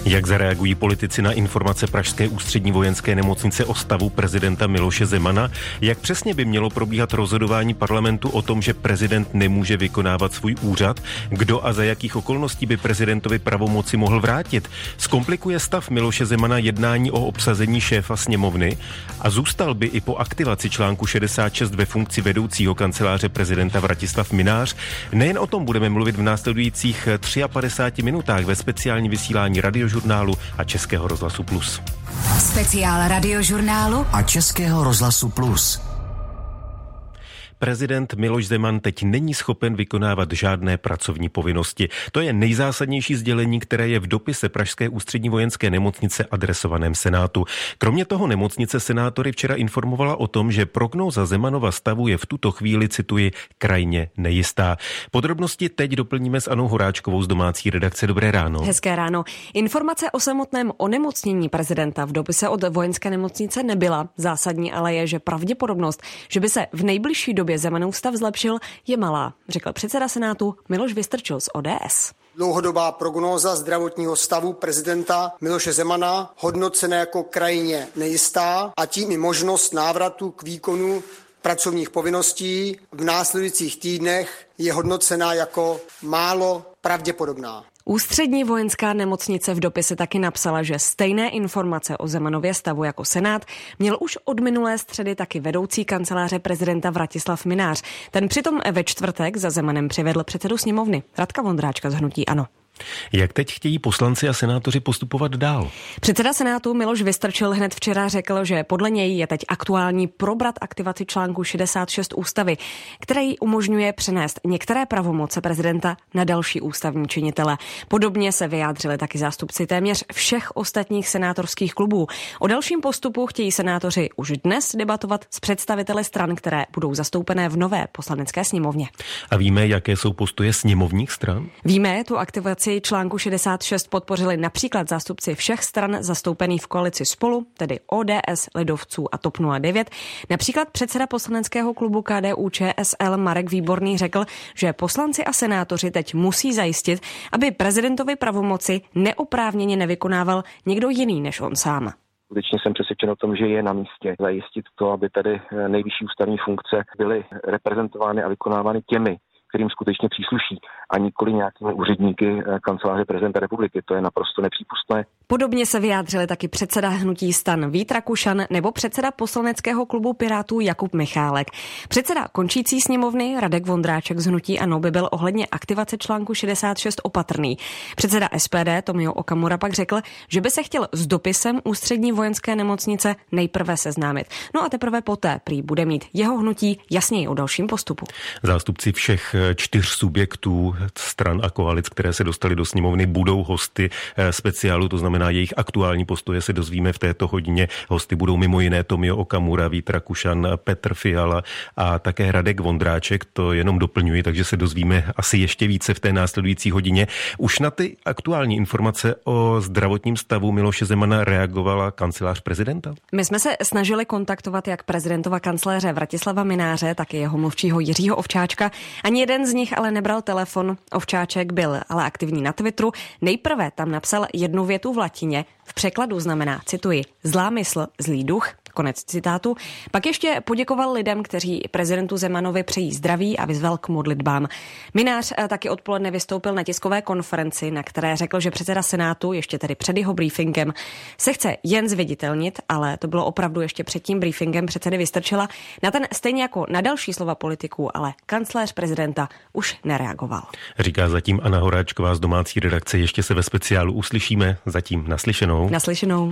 Jak zareagují politici na informace Pražské ústřední vojenské nemocnice o stavu prezidenta Miloše Zemana? Jak přesně by mělo probíhat rozhodování parlamentu o tom, že prezident nemůže vykonávat svůj úřad? Kdo a za jakých okolností by prezidentovi pravomoci mohl vrátit? Zkomplikuje stav Miloše Zemana jednání o obsazení šéfa sněmovny? A zůstal by i po aktivaci článku 66 ve funkci vedoucího kanceláře prezidenta Vratislav Mynář? Nejen o tom budeme mluvit v následujících 53 minutách ve speciálním vysílání Radiožurnálu a Českého rozhlasu Plus. Speciál Radiožurnálu a Českého rozhlasu Plus. Prezident Miloš Zeman teď není schopen vykonávat žádné pracovní povinnosti. To je nejzásadnější sdělení, které je v dopise Pražské ústřední vojenské nemocnice adresovaném Senátu. Kromě toho nemocnice senátory včera informovala o tom, že prognóza Zemanova stavu je v tuto chvíli, cituji, krajně nejistá. Podrobnosti teď doplníme s Annou Horáčkovou z domácí redakce. Dobré ráno. Hezké ráno. Informace o samotném onemocnění prezidenta v dopise od vojenské nemocnice nebyla. Zásadní ale je, že pravděpodobnost, že by se v nejbližší době Zemanův stav zlepšil, je malá, řekl předseda Senátu Miloš Vystrčil z ODS. Dlouhodobá prognóza zdravotního stavu prezidenta Miloše Zemana hodnocena jako krajně nejistá a tím i možnost návratu k výkonu pracovních povinností v následujících týdnech je hodnocena jako málo pravděpodobná. Ústřední vojenská nemocnice v dopise taky napsala, že stejné informace o Zemanově stavu jako Senát měl už od minulé středy taky vedoucí kanceláře prezidenta Vratislav Mynář. Ten přitom ve čtvrtek za Zemanem přivedl předsedu sněmovny Radka Vondráčka z hnutí ANO. Jak teď chtějí poslanci a senátoři postupovat dál? Předseda Senátu Miloš Vystrčil hned včera řekl, že podle něj je teď aktuální probrat aktivaci článku 66 ústavy, který umožňuje přenést některé pravomoce prezidenta na další ústavní činitele. Podobně se vyjádřili taky zástupci téměř všech ostatních senátorských klubů. O dalším postupu chtějí senátoři už dnes debatovat s představiteli stran, které budou zastoupené v nové poslanecké sněmovně. A víme, jaké jsou postoje sněmovních stran? Víme, tu aktivaci článku 66 podpořili například zástupci všech stran zastoupených v koalici Spolu, tedy ODS, Lidovců a TOP 09. Například předseda poslaneckého klubu KDU-ČSL Marek Výborný řekl, že poslanci a senátoři teď musí zajistit, aby prezidentovi pravomoci neoprávněně nevykonával někdo jiný než on sám. Skutečně jsem přesvědčen o tom, že je na místě zajistit to, aby tady nejvyšší ústavní funkce byly reprezentovány a vykonávány těmi, kterým skutečně přísluší, a nikoli nějakými úředníky kanceláře prezidenta republiky. To je naprosto nepřípustné. Podobně se vyjádřili taky předseda hnutí STAN Vít Rakušan nebo předseda poslaneckého klubu Pirátů Jakub Michálek. Předseda končící sněmovny Radek Vondráček z hnutí ANO by byl ohledně aktivace článku 66 opatrný. Předseda SPD Tomio Okamura pak řekl, že by se chtěl s dopisem ústřední vojenské nemocnice nejprve seznámit. No a teprve poté prý bude mít jeho hnutí jasněji o dalším postupu. Zástupci všech 4 subjektů stran a koalic, které se dostaly do sněmovny, budou hosty speciálu, to znamená jejich aktuální postoje se dozvíme v této hodině. Hosty budou mimo jiné Tomio Okamura, Vít Rakušan, Petr Fiala a také Radek Vondráček, to jenom doplňuji, takže se dozvíme asi ještě více v té následující hodině. Už na ty aktuální informace o zdravotním stavu Miloše Zemana reagovala kancelář prezidenta? My jsme se snažili kontaktovat jak prezidentova kancléře Vratislava Mynáře, tak i jeho mluvčího Jiřího Ovčáčka. Ani jeden z nich ale nebral telefon. Ovčáček byl ale aktivní na Twitteru. Nejprve tam napsal jednu větu v latině. V překladu znamená, cituji, zlá mysl, zlý duch, konec citátu. Pak ještě poděkoval lidem, kteří prezidentu Zemanovi přejí zdraví a vyzval k modlitbám. Mynář taky odpoledne vystoupil na tiskové konferenci, na které řekl, že předseda Senátu, ještě tedy před jeho briefingem, se chce jen zviditelnit, ale to bylo opravdu ještě před tím briefingem předsedy Vystrčila. Na ten stejně jako na další slova politiků, ale kancléř prezidenta už nereagoval. Říká zatím Anna Horáčková z domácí redakce. Ještě se ve speciálu uslyšíme. Zatím naslyšenou. Naslyšenou.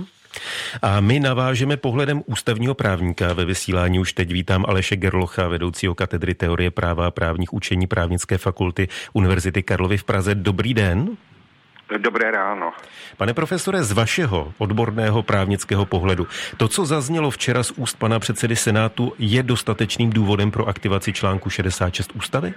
A my navážeme pohledem ústavního právníka. Ve vysílání už teď vítám Aleše Gerlocha, vedoucího katedry teorie práva a právních učení Právnické fakulty Univerzity Karlovy v Praze. Dobrý den. Dobré ráno. Pane profesore, z vašeho odborného právnického pohledu, to, co zaznělo včera z úst pana předsedy Senátu, je dostatečným důvodem pro aktivaci článku 66 ústavy?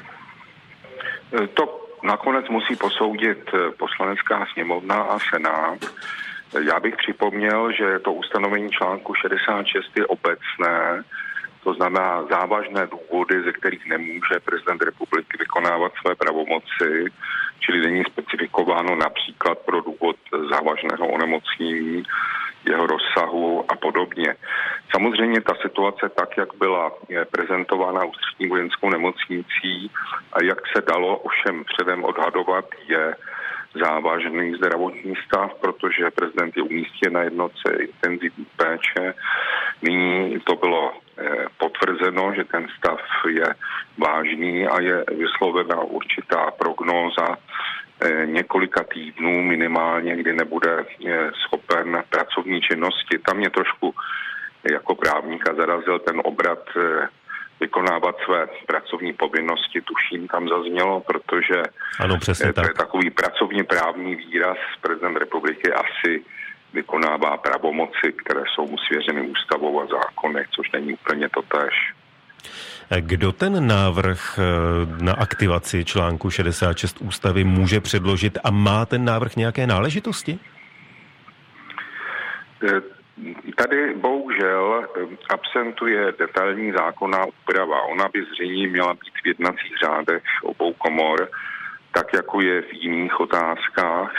To nakonec musí posoudit Poslanecká sněmovna a Senát. Já bych připomněl, že to ustanovení článku 66 je obecné, to znamená závažné důvody, ze kterých nemůže prezident republiky vykonávat své pravomoci, čili není specifikováno například pro důvod závažného onemocnění, jeho rozsahu a podobně. Samozřejmě ta situace tak, jak byla prezentována Ústřední vojenskou nemocnicí a jak se dalo ovšem předem odhadovat, je závažný zdravotní stav, protože prezident je umístěn na jednotce intenzivní péče. Nyní to bylo potvrzeno, že ten stav je vážný a je vyslovena určitá prognóza několika týdnů minimálně, kdy nebude schopen pracovní činnosti. Tam mě trošku jako právníka zarazil ten obrat vykonávat své pracovní povinnosti, tuším, tam zaznělo, protože ano, přesně to je takový pracovně právní výraz. Prezident republiky asi vykonává pravomoci, které jsou mu svěřeny ústavou a zákony, což není úplně totéž. Kdo ten návrh na aktivaci článku 66 ústavy může předložit a má ten návrh nějaké náležitosti? Tady bohužel absentuje detailní zákonná úprava. Ona by zřejmě měla být v jednacích řádech obou komor, tak jako je v jiných otázkách.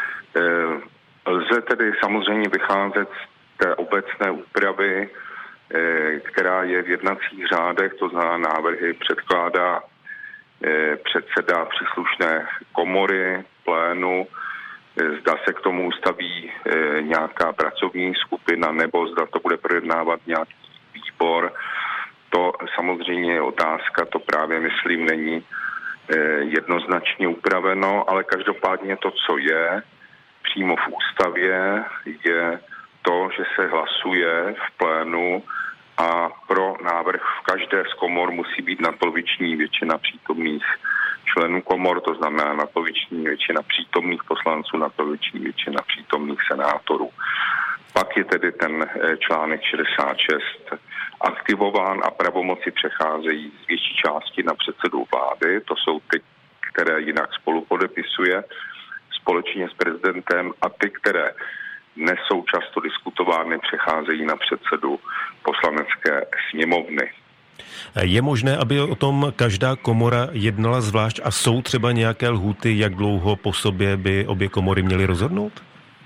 Lze tedy samozřejmě vycházet z té obecné úpravy, která je v jednacích řádech, to znamená návrhy předkládá předseda příslušné komory, plénu, zda se k tomu ustaví nějaká pracovní skupina nebo zda to bude projednávat nějaký výbor. To samozřejmě je otázka, to právě myslím není jednoznačně upraveno, ale každopádně to, co je přímo v ústavě, je to, že se hlasuje v plénu a pro návrh v každé z komor musí být nadpoloviční většina přítomných členů komor, to znamená nadpoloviční většina přítomných poslanců, nadpoloviční většina přítomných senátorů. Pak je tedy ten článek 66 aktivován a pravomoci přecházejí z větší části na předsedu vlády, to jsou ty, které jinak spolu podepisuje společně s prezidentem a ty, které nesou často diskutovány, přecházejí na předsedu poslanecké sněmovny. Je možné, aby o tom každá komora jednala zvlášť a jsou třeba nějaké lhůty, jak dlouho po sobě by obě komory měly rozhodnout?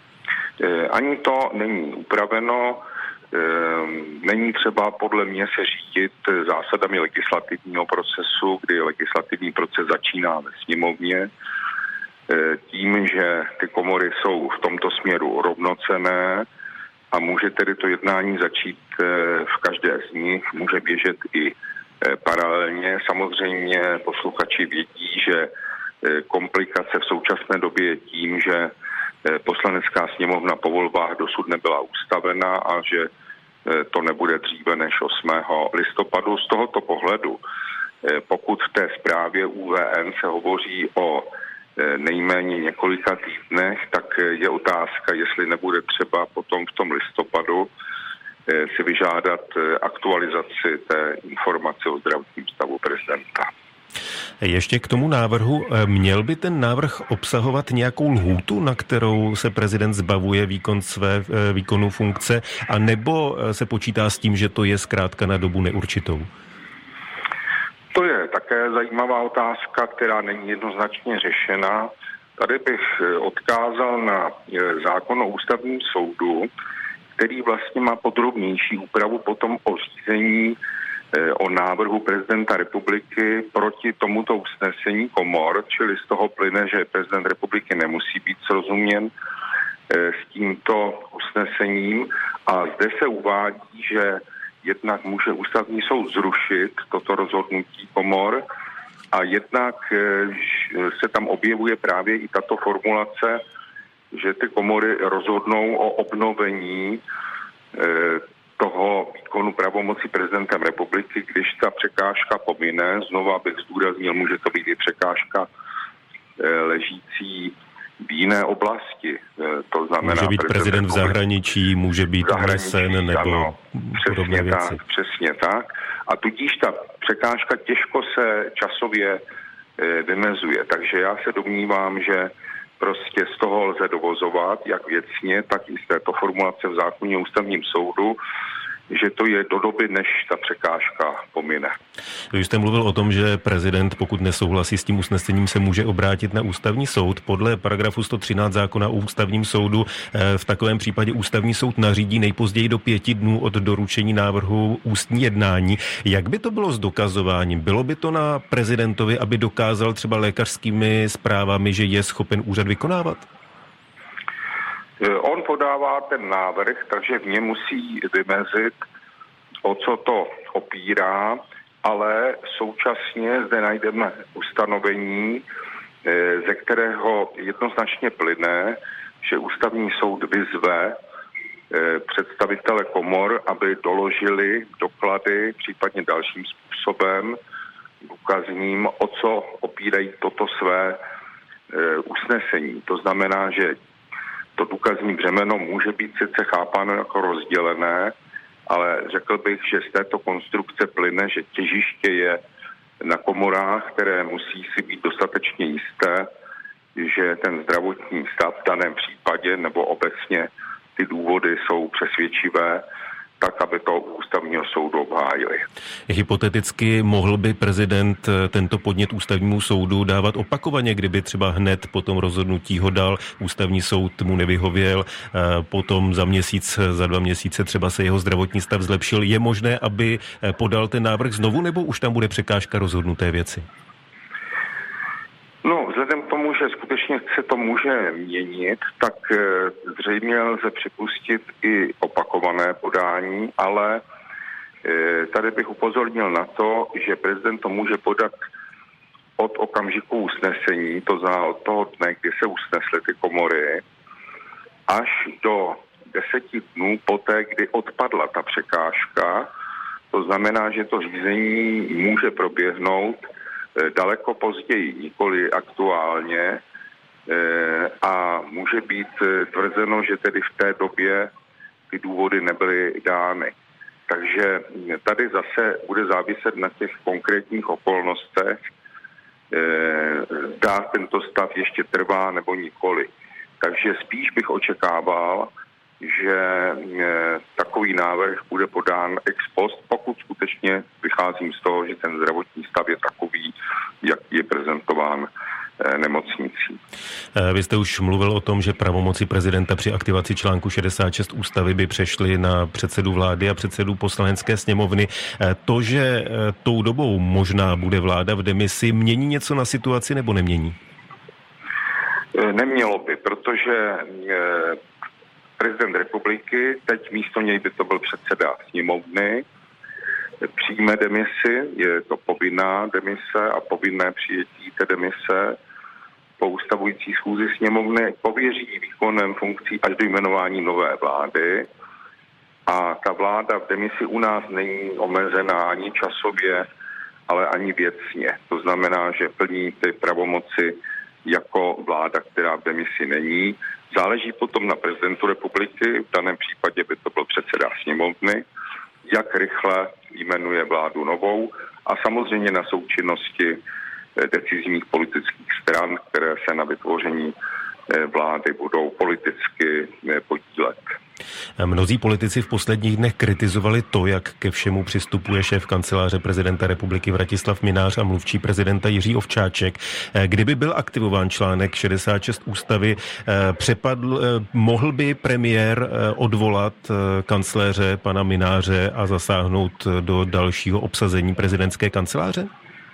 Ani to není upraveno. Není třeba podle mě se řídit zásadami legislativního procesu, kdy legislativní proces začíná ve sněmovně. Tím, že ty komory jsou v tomto směru rovnocenné a může tedy to jednání začít v každé z nich, může běžet i paralelně. Samozřejmě posluchači vědí, že komplikace v současné době je tím, že poslanecká sněmovna po volbách dosud nebyla ustavena a že to nebude dříve než 8. listopadu. Z tohoto pohledu, pokud v té zprávě ÚVN se hovoří o nejméně několika týdnech, tak je otázka, jestli nebude třeba potom v tom listopadu si vyžádat aktualizaci té informace o zdravotním stavu prezidenta. Ještě k tomu návrhu. Měl by ten návrh obsahovat nějakou lhůtu, na kterou se prezident zbavuje výkonu funkce, a nebo se počítá s tím, že to je zkrátka na dobu neurčitou? To je také zajímavá otázka, která není jednoznačně řešena. Tady bych odkázal na zákon o ústavním soudu, který vlastně má podrobnější úpravu potom o řízení o návrhu prezidenta republiky proti tomuto usnesení komor, čili z toho plyne, že prezident republiky nemusí být srozuměn s tímto usnesením a zde se uvádí, že jednak může ústavní soud zrušit toto rozhodnutí komor a jednak se tam objevuje právě i tato formulace, že ty komory rozhodnou o obnovení toho výkonu pravomocí prezidentem republiky, když ta překážka pomine. Znova bych zdůraznil, může to být i překážka ležící v jiné oblasti. To znamená, může být prezident v zahraničí, může být unesen nebo podobné věci. Tak, přesně tak. A tudíž ta překážka těžko se časově vymezuje. Takže já se domnívám, že prostě z toho lze dovozovat, jak věcně, tak i z této formulace v zákoně o ústavním soudu, že to je do doby, než ta překážka pomine. Vy jste mluvil o tom, že prezident, pokud nesouhlasí s tím usnesením, se může obrátit na ústavní soud. Podle paragrafu 113 zákona o ústavním soudu v takovém případě ústavní soud nařídí nejpozději do 5 dnů od doručení návrhu ústní jednání. Jak by to bylo s dokazováním? Bylo by to na prezidentovi, aby dokázal třeba lékařskými zprávami, že je schopen úřad vykonávat? On podává ten návrh, takže v něm musí vymezit, o co to opírá, ale současně zde najdeme ustanovení, ze kterého jednoznačně plyne, že ústavní soud vyzve představitele komor, aby doložili doklady, případně dalším způsobem důkazním, o co opírají toto své usnesení. To znamená, že to důkazní břemeno může být sice chápáno jako rozdělené, ale řekl bych, že z této konstrukce plyne, že těžiště je na komorách, které musí si být dostatečně jisté, že ten zdravotní stav v daném případě nebo obecně ty důvody jsou přesvědčivé, tak, aby to ústavního soudu obhájili. Hypoteticky mohl by prezident tento podnět ústavnímu soudu dávat opakovaně, kdyby třeba hned po tom rozhodnutí ho dal, ústavní soud mu nevyhověl, potom za 2 měsíce třeba se jeho zdravotní stav zlepšil. Je možné, aby podal ten návrh znovu, nebo už tam bude překážka rozhodnuté věci? No, vzhledem k tomu, že skutečně se to může měnit, tak zřejmě lze připustit i opakované podání, ale tady bych upozornil na to, že prezident to může podat od okamžiku usnesení, to znamená od toho dne, kdy se usnesly ty komory, až do 10 dnů poté, kdy odpadla ta překážka. To znamená, že to řízení může proběhnout daleko později, nikoli aktuálně, a může být tvrzeno, že tedy v té době ty důvody nebyly dány. Takže tady zase bude záviset na těch konkrétních okolnostech, zda tento stav ještě trvá nebo nikoli. Takže spíš bych očekával, že takový návrh bude podán ex post, pokud skutečně vycházím z toho, že ten zdravotní stav je takový, jak je prezentován nemocnicí. Vy jste už mluvil o tom, že pravomoci prezidenta při aktivaci článku 66 ústavy by přešly na předsedu vlády a předsedu poslanecké sněmovny. To, že tou dobou možná bude vláda v demisi, mění něco na situaci nebo nemění? Nemělo by, protože prezident republiky, teď místo něj by to byl předseda sněmovny, přijme demisi, je to povinná demise a povinné přijetí té demise po ustavující schůzi sněmovny, pověří výkonem funkcí až do jmenování nové vlády a ta vláda v demisi u nás není omezená ani časově, ale ani věcně. To znamená, že plní ty pravomoci jako vláda, která v demisi není. Záleží potom na prezidentu republiky, v daném případě by to byl předseda sněmovny, jak rychle jmenuje vládu novou a samozřejmě na součinnosti decizních politických stran, které se na vytvoření vlády budou politicky podílet. Mnozí politici v posledních dnech kritizovali to, jak ke všemu přistupuje šéf kanceláře prezidenta republiky Vratislav Mynář a mluvčí prezidenta Jiří Ovčáček. Kdyby byl aktivován článek 66 ústavy, mohl by premiér odvolat kancléře pana Mynáře a zasáhnout do dalšího obsazení prezidentské kanceláře?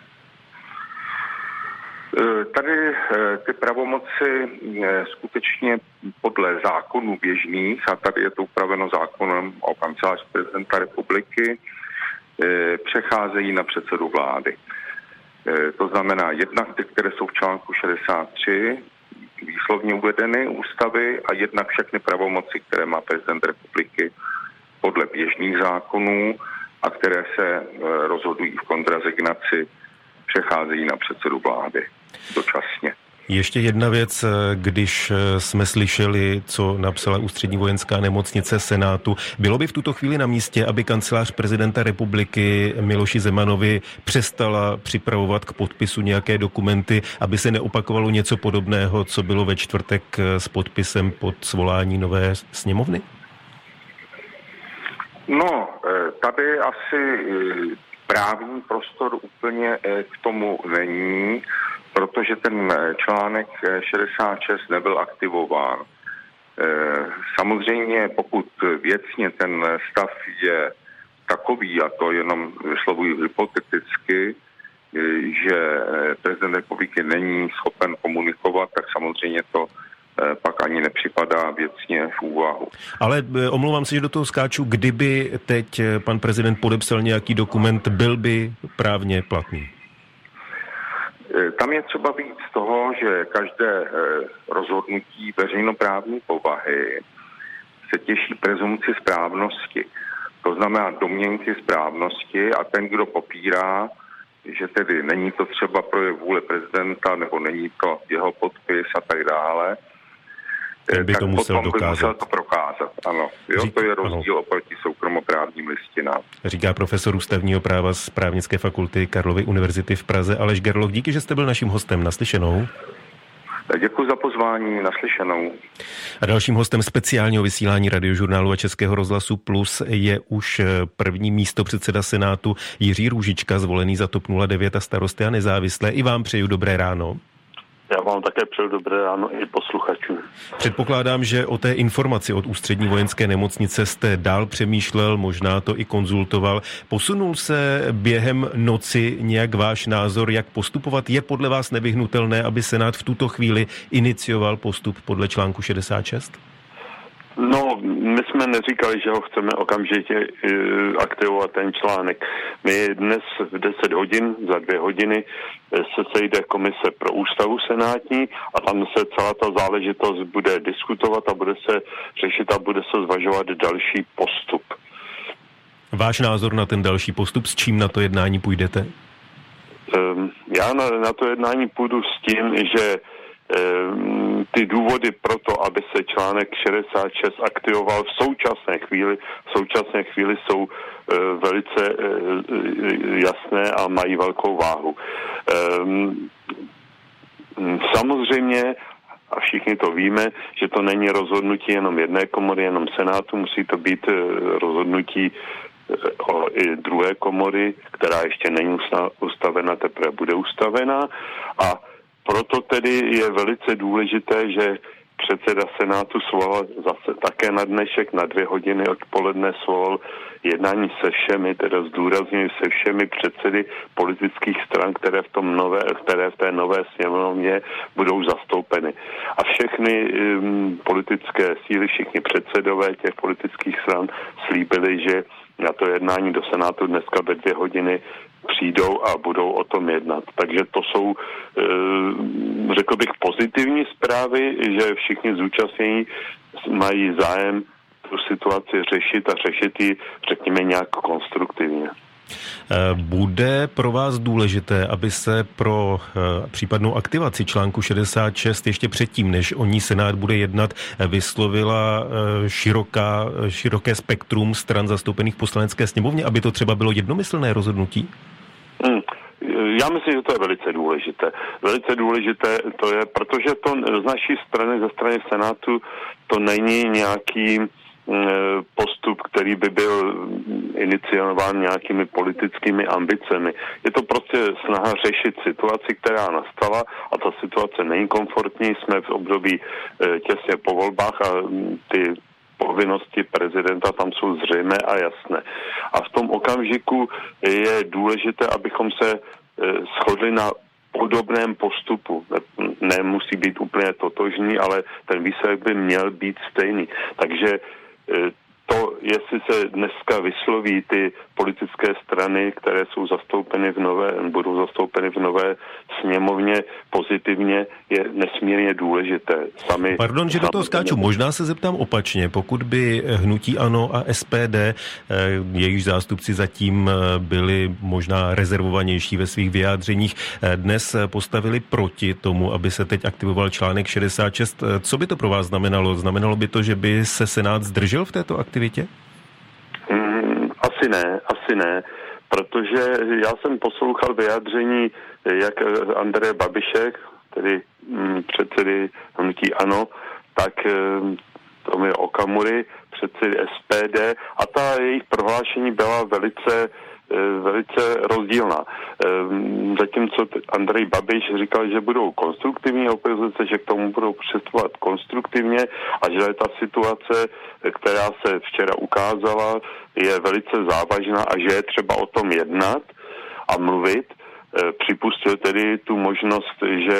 Tady ty pravomoci skutečně podle zákonů běžných, a tady je to upraveno zákonem o kanceláři prezidenta republiky, přecházejí na předsedu vlády. To znamená jednak ty, které jsou v článku 63 výslovně uvedeny ústavy a jednak všechny pravomoci, které má prezident republiky podle běžných zákonů a které se rozhodují v kontrarezignaci, přecházejí na předsedu vlády dočasně. Ještě jedna věc, když jsme slyšeli, co napsala Ústřední vojenská nemocnice Senátu, bylo by v tuto chvíli na místě, aby kancelář prezidenta republiky Miloši Zemanovi přestala připravovat k podpisu nějaké dokumenty, aby se neopakovalo něco podobného, co bylo ve čtvrtek s podpisem pod svolání nové sněmovny? No, tady asi právní prostor úplně k tomu není, protože ten článek 66 nebyl aktivován. Samozřejmě, pokud věcně ten stav je takový, a to jenom vyslovuji hypoteticky, že prezident republiky není schopen komunikovat, tak samozřejmě to pak ani nepřipadá věcně v úvahu. Ale omlouvám se, že do toho skáču, kdyby teď pan prezident podepsal nějaký dokument, byl by právně platný? Tam je třeba víc toho, že každé rozhodnutí veřejnoprávní povahy se těší prezumci správnosti. To znamená domněnky správnosti a ten, kdo popírá, že tedy není to třeba projev vůle prezidenta nebo není to jeho podpis a tak dále, tak by to musel to prokázat. Ano, to je rozdíl oproti soukromoprávním listinám. Říká profesor ústavního práva z Právnické fakulty Karlovy univerzity v Praze Aleš Gerloch. Díky, že jste byl naším hostem. Naslyšenou. Děkuji za pozvání, naslyšenou. A dalším hostem speciálního vysílání Radiožurnálu a Českého rozhlasu Plus je už první místopředseda Senátu Jiří Růžička, zvolený za TOP 09 a Starosty a nezávislé. I vám přeju dobré ráno. Já vám také přeju dobré ráno i posluchačům. Předpokládám, že o té informaci od Ústřední vojenské nemocnice jste dál přemýšlel, možná to i konzultoval. Posunul se během noci nějak váš názor, jak postupovat? Je podle vás nevyhnutelné, aby Senát v tuto chvíli inicioval postup podle článku 66? No, my jsme neříkali, že ho chceme okamžitě aktivovat ten článek. My dnes v 10 hodin, za 2 hodiny se sejde komise pro ústavu senátní a tam se celá ta záležitost bude diskutovat a bude se řešit a bude se zvažovat další postup. Váš názor na ten další postup, s čím na to jednání půjdete? Já na to jednání půjdu s tím, že ty důvody pro to, aby se článek 66 aktivoval v současné chvíli jsou velice jasné a mají velkou váhu. Samozřejmě, a všichni to víme, že to není rozhodnutí jenom jedné komory, jenom Senátu, musí to být rozhodnutí i druhé komory, která ještě není ustavena, teprve bude ustavena, a proto tedy je velice důležité, že předseda Senátu svolal zase také na dnešek na 2 hodiny odpoledne svolal jednání se všemi, teda zdůrazňuji se všemi předsedy politických stran, které v té nové sněmovně budou zastoupeny. A všechny politické síly, všichni předsedové těch politických stran slíbili, že na to jednání do Senátu dneska ve 2 hodiny přijdou a budou o tom jednat. Takže to jsou, řekl bych, pozitivní zprávy, že všichni zúčastnění mají zájem tu situaci řešit a řešit ji, řekněme, nějak konstruktivně. Bude pro vás důležité, aby se pro případnou aktivaci článku 66 ještě předtím, než o ní Senát bude jednat, vyslovila široké spektrum stran zastoupených v Poslanecké sněmovně, aby to třeba bylo jednomyslné rozhodnutí? Já myslím, že to je velice důležité. Velice důležité to je, protože to z naší strany, ze strany Senátu, to není nějaký postup, který by byl iniciován nějakými politickými ambicemi. Je to prostě snaha řešit situaci, která nastala, a ta situace není komfortní. Jsme v období těsně po volbách a ty povinnosti prezidenta tam jsou zřejmé a jasné. A v tom okamžiku je důležité, abychom se shodli na podobném postupu. Nemusí být úplně totožný, ale ten výsledek by měl být stejný. Takže to, jestli se dneska vysloví ty politické strany, které jsou budou zastoupeny v nové sněmovně pozitivně, je nesmírně důležité. Pardon, že do toho skáču. Možná se zeptám opačně. Pokud by hnutí ANO a SPD, jejichž zástupci zatím byli možná rezervovanější ve svých vyjádřeních, dnes postavili proti tomu, aby se teď aktivoval článek 66, co by to pro vás znamenalo? Znamenalo by to, že by se Senát zdržel v této aktivitě? Asi ne, protože já jsem poslouchal vyjádření jak Andreje Babiše, tedy předsedy hnutí ANO, tak Tomia Okamury, předsedy SPD a ta jejich prohlášení byla velice rozdílná. Zatímco Andrej Babiš říkal, že budou konstruktivní opozice, že k tomu budou přistupovat konstruktivně a že ta situace, která se včera ukázala, je velice závažná a že je třeba o tom jednat a mluvit. Připustil tedy tu možnost,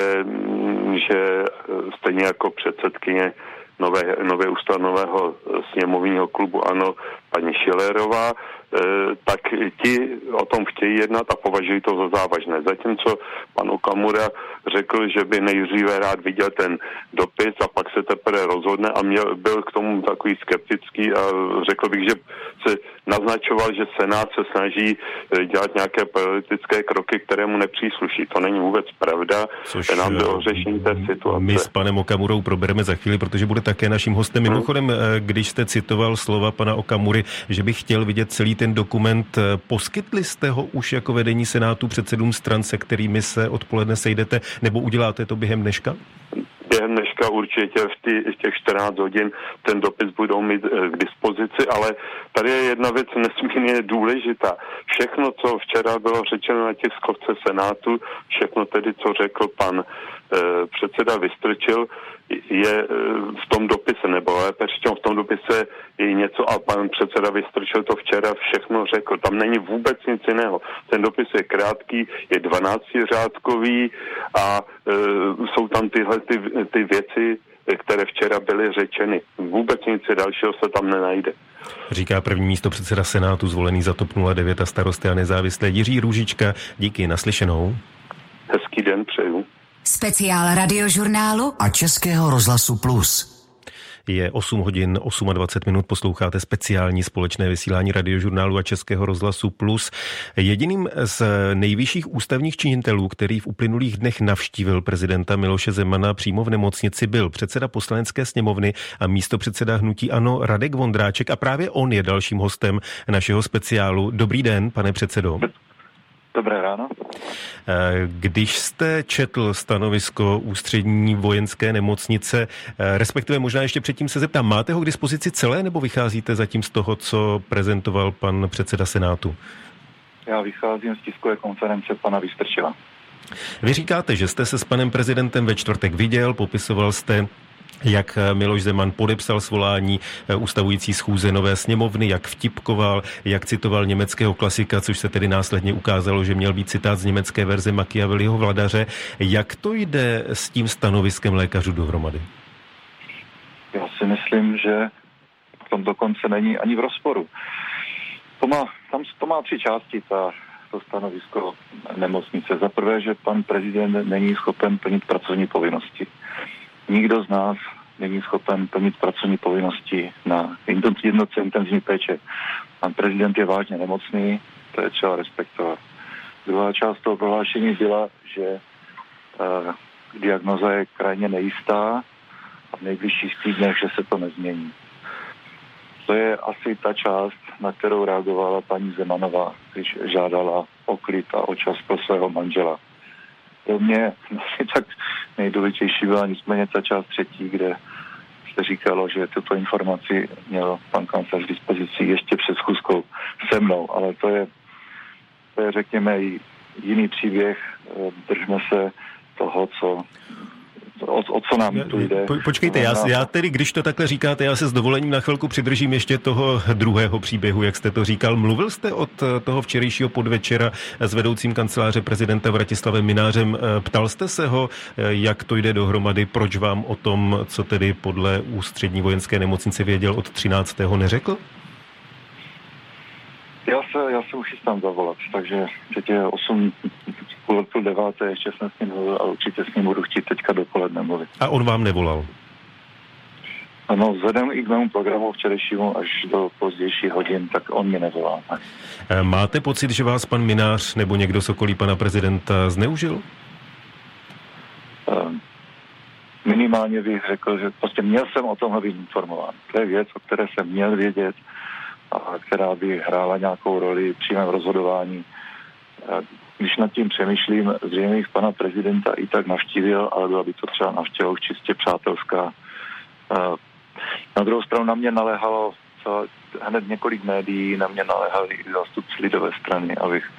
že stejně jako předsedkyně nově ustanoveného sněmovního klubu ANO paní Schillerová, tak ti o tom chtějí jednat a považují to za závažné. Zatímco pan Okamura řekl, že by nejdříve rád viděl ten dopis a pak se teprve rozhodne a byl k tomu takový skeptický a řekl bych, že se naznačoval, že Senát se snaží dělat nějaké politické kroky, které mu nepřísluší. To není vůbec pravda. Což nám jde o řešení té situace. My s panem Okamurou probereme za chvíli, protože bude také naším hostem. Mimochodem, když jste citoval slova pana Okamury, že by chtěl vidět celý ten dokument, poskytli jste ho už jako vedení Senátu předsedům stran, se kterými se odpoledne sejdete, nebo uděláte to během dneška? Během dneška určitě v těch 14 hodin ten dopis budou mít k dispozici, ale tady je jedna věc nesmírně důležitá. Všechno, co včera bylo řečeno na tiskovce Senátu, všechno tedy, co řekl pan předseda Vystrčil, je v tom dopise, nebo lépe řečeno v tom dopise je něco a pan předseda Vystrčil to včera všechno řekl. Tam není vůbec nic jiného. Ten dopis je krátký, je 12řádkový a jsou tam tyhle ty věci, které včera byly řečeny. Vůbec nic dalšího se tam nenajde. Říká první místopředseda Senátu zvolený za TOP 09 a Starosty a nezávislé Jiří Růžička. Díky, naslyšenou. Hezký den přeju. Speciál Radiožurnálu a Českého rozhlasu Plus. Je 8 hodin 28 minut, posloucháte speciální společné vysílání Radiožurnálu a Českého rozhlasu Plus. Jediným z nejvyšších ústavních činitelů, který v uplynulých dnech navštívil prezidenta Miloše Zemana přímo v nemocnici, byl předseda Poslanecké sněmovny a místopředseda hnutí ANO Radek Vondráček a právě on je dalším hostem našeho speciálu. Dobrý den, pane předsedo. Dobré ráno. Když jste četl stanovisko Ústřední vojenské nemocnice, respektive možná ještě předtím se zeptám, máte ho k dispozici celé nebo vycházíte zatím z toho, co prezentoval pan předseda Senátu? Já vycházím z tiskové konference pana Vystrčila. Vy říkáte, že jste se s panem prezidentem ve čtvrtek viděl, popisoval jste, jak Miloš Zeman podepsal svolání ustavující schůze nové sněmovny, jak vtipkoval, jak citoval německého klasika, což se tedy následně ukázalo, že měl být citát z německé verze Machiavelliho Vladaře. Jak to jde s tím stanoviskem lékařů dohromady? Já si myslím, že v tom dokonce není ani v rozporu. To má 3 části, to stanovisko nemocnice. Za prvé, že pan prezident není schopen plnit pracovní povinnosti. Nikdo z nás není schopen plnit pracovní povinnosti na jednotce intenzivní péče. Pan prezident je vážně nemocný, to je třeba respektovat. Druhá část toho prohlášení byla, že diagnoza je krajně nejistá a v nejbližších týdnech, že se to nezmění. To je asi ta část, na kterou reagovala paní Zemanová, když žádala o klid a o čas pro svého manžela. Pro mě vlastně tak nejdůležitější byla nicméně ta část 3, kde se říkalo, že tuto informaci měl pan kancléř k dispozici ještě před schůzkou se mnou, ale to je řekněme jiný příběh. Držme se toho, o co nám tu jde. Počkejte, já tedy, když to takhle říkáte, já se s dovolením na chvilku přidržím ještě toho druhého příběhu, jak jste to říkal. Mluvil jste od toho včerejšího podvečera s vedoucím kanceláře prezidenta Vratislavem Mynářem. Ptal jste se ho, jak to jde dohromady, proč vám o tom, co tedy podle Ústřední vojenské nemocnice věděl od 13. neřekl? Já se už chystám zavolat, takže teď je 8:30, ještě jsem s ním mluvil a určitě s ním budu chtít teďka dopoledne mluvit. A on vám nevolal? Ano, vzhledem i k mému programu včerejšímu až do pozdějších hodin, tak on mě nevolá. Máte pocit, že vás pan Mynář nebo někdo z okolí pana prezidenta zneužil? Minimálně bych řekl, že prostě měl jsem o tomhle být informován. To je věc, o které jsem měl vědět a která by hrála nějakou roli při mém rozhodování. Když nad tím přemýšlím, zřejmě jich pana prezidenta i tak navštívil, ale byla by to třeba navštěva čistě přátelská. Na druhou stranu na mě naléhalo hned několik médií na mě naléhali i zástupci lidové strany,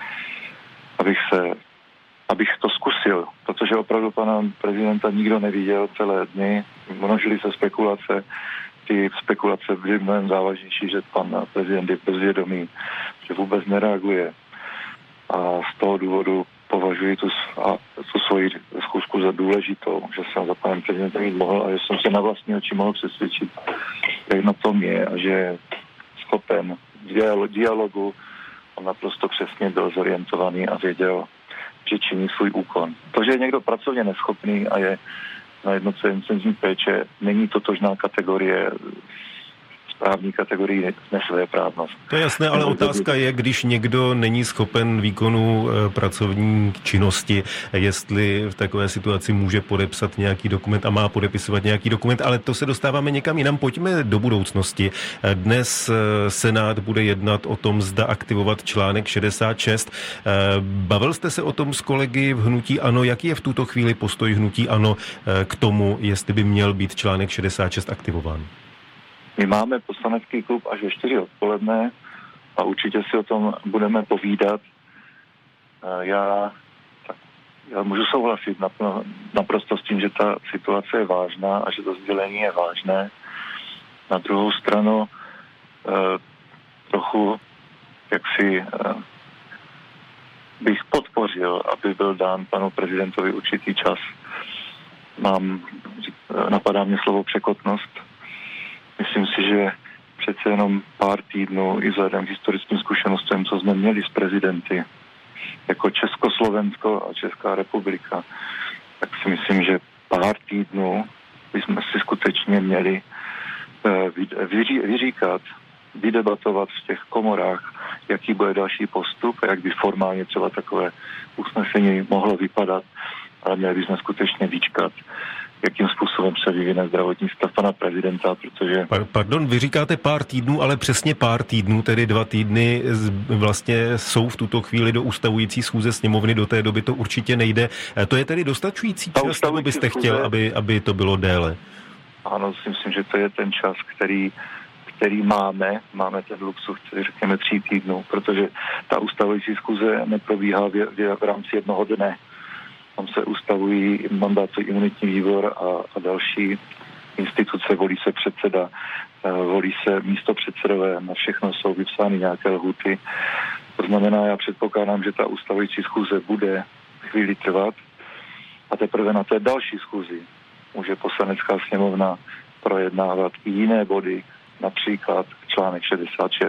abych to zkusil, protože opravdu pana prezidenta nikdo neviděl celé dny, množily se spekulace, ty spekulace byly mnohem závažnější, že pan prezident je bezvědomý, že vůbec nereaguje a z toho důvodu považuji tu svoji zkusku za důležitou, že jsem za panem prezidentem jít mohl a že jsem se na vlastní oči mohl přesvědčit, jak na tom je a že je schopen dialogu. On naprosto přesně byl zorientovaný a věděl, že činí svůj úkon. To, že je někdo pracovně neschopný a je na jednotce intenzivní péče, není totožná kategorie, správní kategorii nesvéprávnost. To je jasné, ale otázka je, když někdo není schopen výkonu pracovní činnosti, jestli v takové situaci může podepsat nějaký dokument a má podepisovat nějaký dokument, ale to se dostáváme někam jinam. Pojďme do budoucnosti. Dnes Senát bude jednat o tom, zda aktivovat článek 66. Bavil jste se o tom s kolegy v hnutí ANO? Jaký je v tuto chvíli postoj hnutí ANO k tomu, jestli by měl být článek 66 aktivován? My máme poslanecký klub až ve 4 odpoledne a určitě si o tom budeme povídat. Já můžu souhlasit naprosto s tím, že ta situace je vážná a že to sdělení je vážné. Na druhou stranu trochu bych podpořil, aby byl dán panu prezidentovi určitý čas. Napadá mě slovo překotnost. Myslím si, že přece jenom pár týdnů i vzhledem k historickým zkušenostem, co jsme měli s prezidenty, jako Československo a Česká republika, tak si myslím, že pár týdnů bychom si skutečně měli vyříkat, vydebatovat v těch komorách, jaký bude další postup a jak by formálně třeba takové usnesení mohlo vypadat, ale měli bychom skutečně vyčkat, jakým způsobem se vyvine zdravotní stav pana prezidenta, protože... Pardon, vy říkáte pár týdnů, ale přesně pár týdnů, tedy 2 týdny vlastně jsou v tuto chvíli do ustavující schůze sněmovny, do té doby to určitě nejde. To je tedy dostačující čas, nebo byste chtěl, aby to bylo déle? Ano, si myslím, že to je ten čas, který máme ten luxus, který řekněme 3 týdnů, protože ta ustavující schůze neprobíhá v rámci jednoho dne. Tam se ustavují mandátový imunitní výbor a další instituce, volí se předseda, volí se místopředsedové, na všechno jsou vypsány nějaké lhuty. To znamená, já předpokládám, že ta ustavující schůze bude chvíli trvat a teprve na té další schůzi může Poslanecká sněmovna projednávat i jiné body, například článek 66.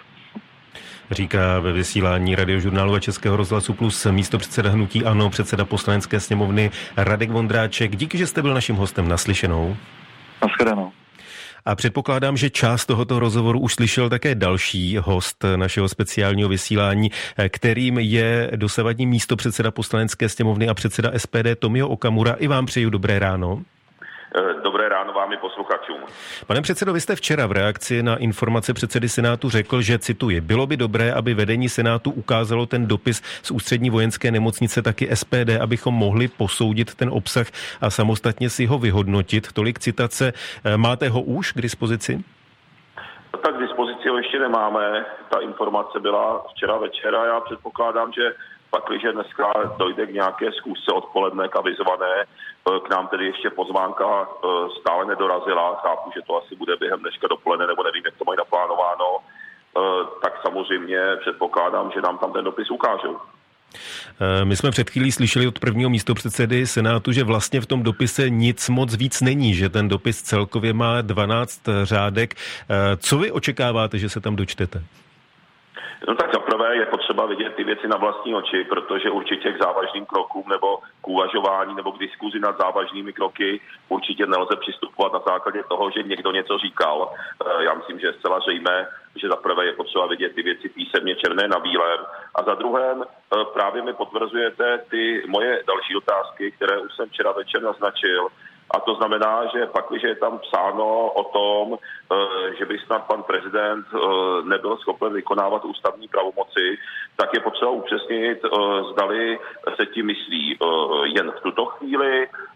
Říká ve vysílání Radiožurnálu a Českého rozhlasu Plus místopředseda hnutí ANO, předseda Poslanecké sněmovny Radek Vondráček. Díky, že jste byl naším hostem. Naslyšenou. Nashledanou. A předpokládám, že část tohoto rozhovoru už slyšel také další host našeho speciálního vysílání, kterým je dosavadní místopředseda Poslanecké sněmovny a předseda SPD Tomio Okamura. I vám přeju dobré ráno. Dobré ráno vám i posluchačům. Pane předsedo, vy jste včera v reakci na informace předsedy Senátu řekl, že, cituji, bylo by dobré, aby vedení Senátu ukázalo ten dopis z Ústřední vojenské nemocnice taky SPD, abychom mohli posoudit ten obsah a samostatně si ho vyhodnotit. Tolik citace. Máte ho už k dispozici? Tak k dispozici ho ještě nemáme. Ta informace byla včera večer a já předpokládám, že pakliže dneska dojde k nějaké schůzce odpoledne avizované, k nám tedy ještě pozvánka stále nedorazila, chápu, že to asi bude během dneška dopoledne, nebo nevím, jak to mají naplánováno, tak samozřejmě předpokládám, že nám tam ten dopis ukážou. My jsme před chvílí slyšeli od prvního místopředsedy Senátu, že vlastně v tom dopise nic moc víc není, že ten dopis celkově má 12 řádek. Co vy očekáváte, že se tam dočtete? No tak zaprvé je potřeba vidět ty věci na vlastní oči, protože určitě k závažným krokům nebo k uvažování nebo k diskuzi nad závažnými kroky určitě nelze přistupovat na základě toho, že někdo něco říkal. Já myslím, že je zcela zřejmé, že zaprvé je potřeba vidět ty věci písemně černé na bílém a za druhém právě mi potvrzujete ty moje další otázky, které už jsem včera večer naznačil. A to znamená, že pakliže je tam psáno o tom, že by snad pan prezident nebyl schopen vykonávat ústavní pravomoci, tak je potřeba upřesnit, zdali se tím myslí jen v tuto chvíli,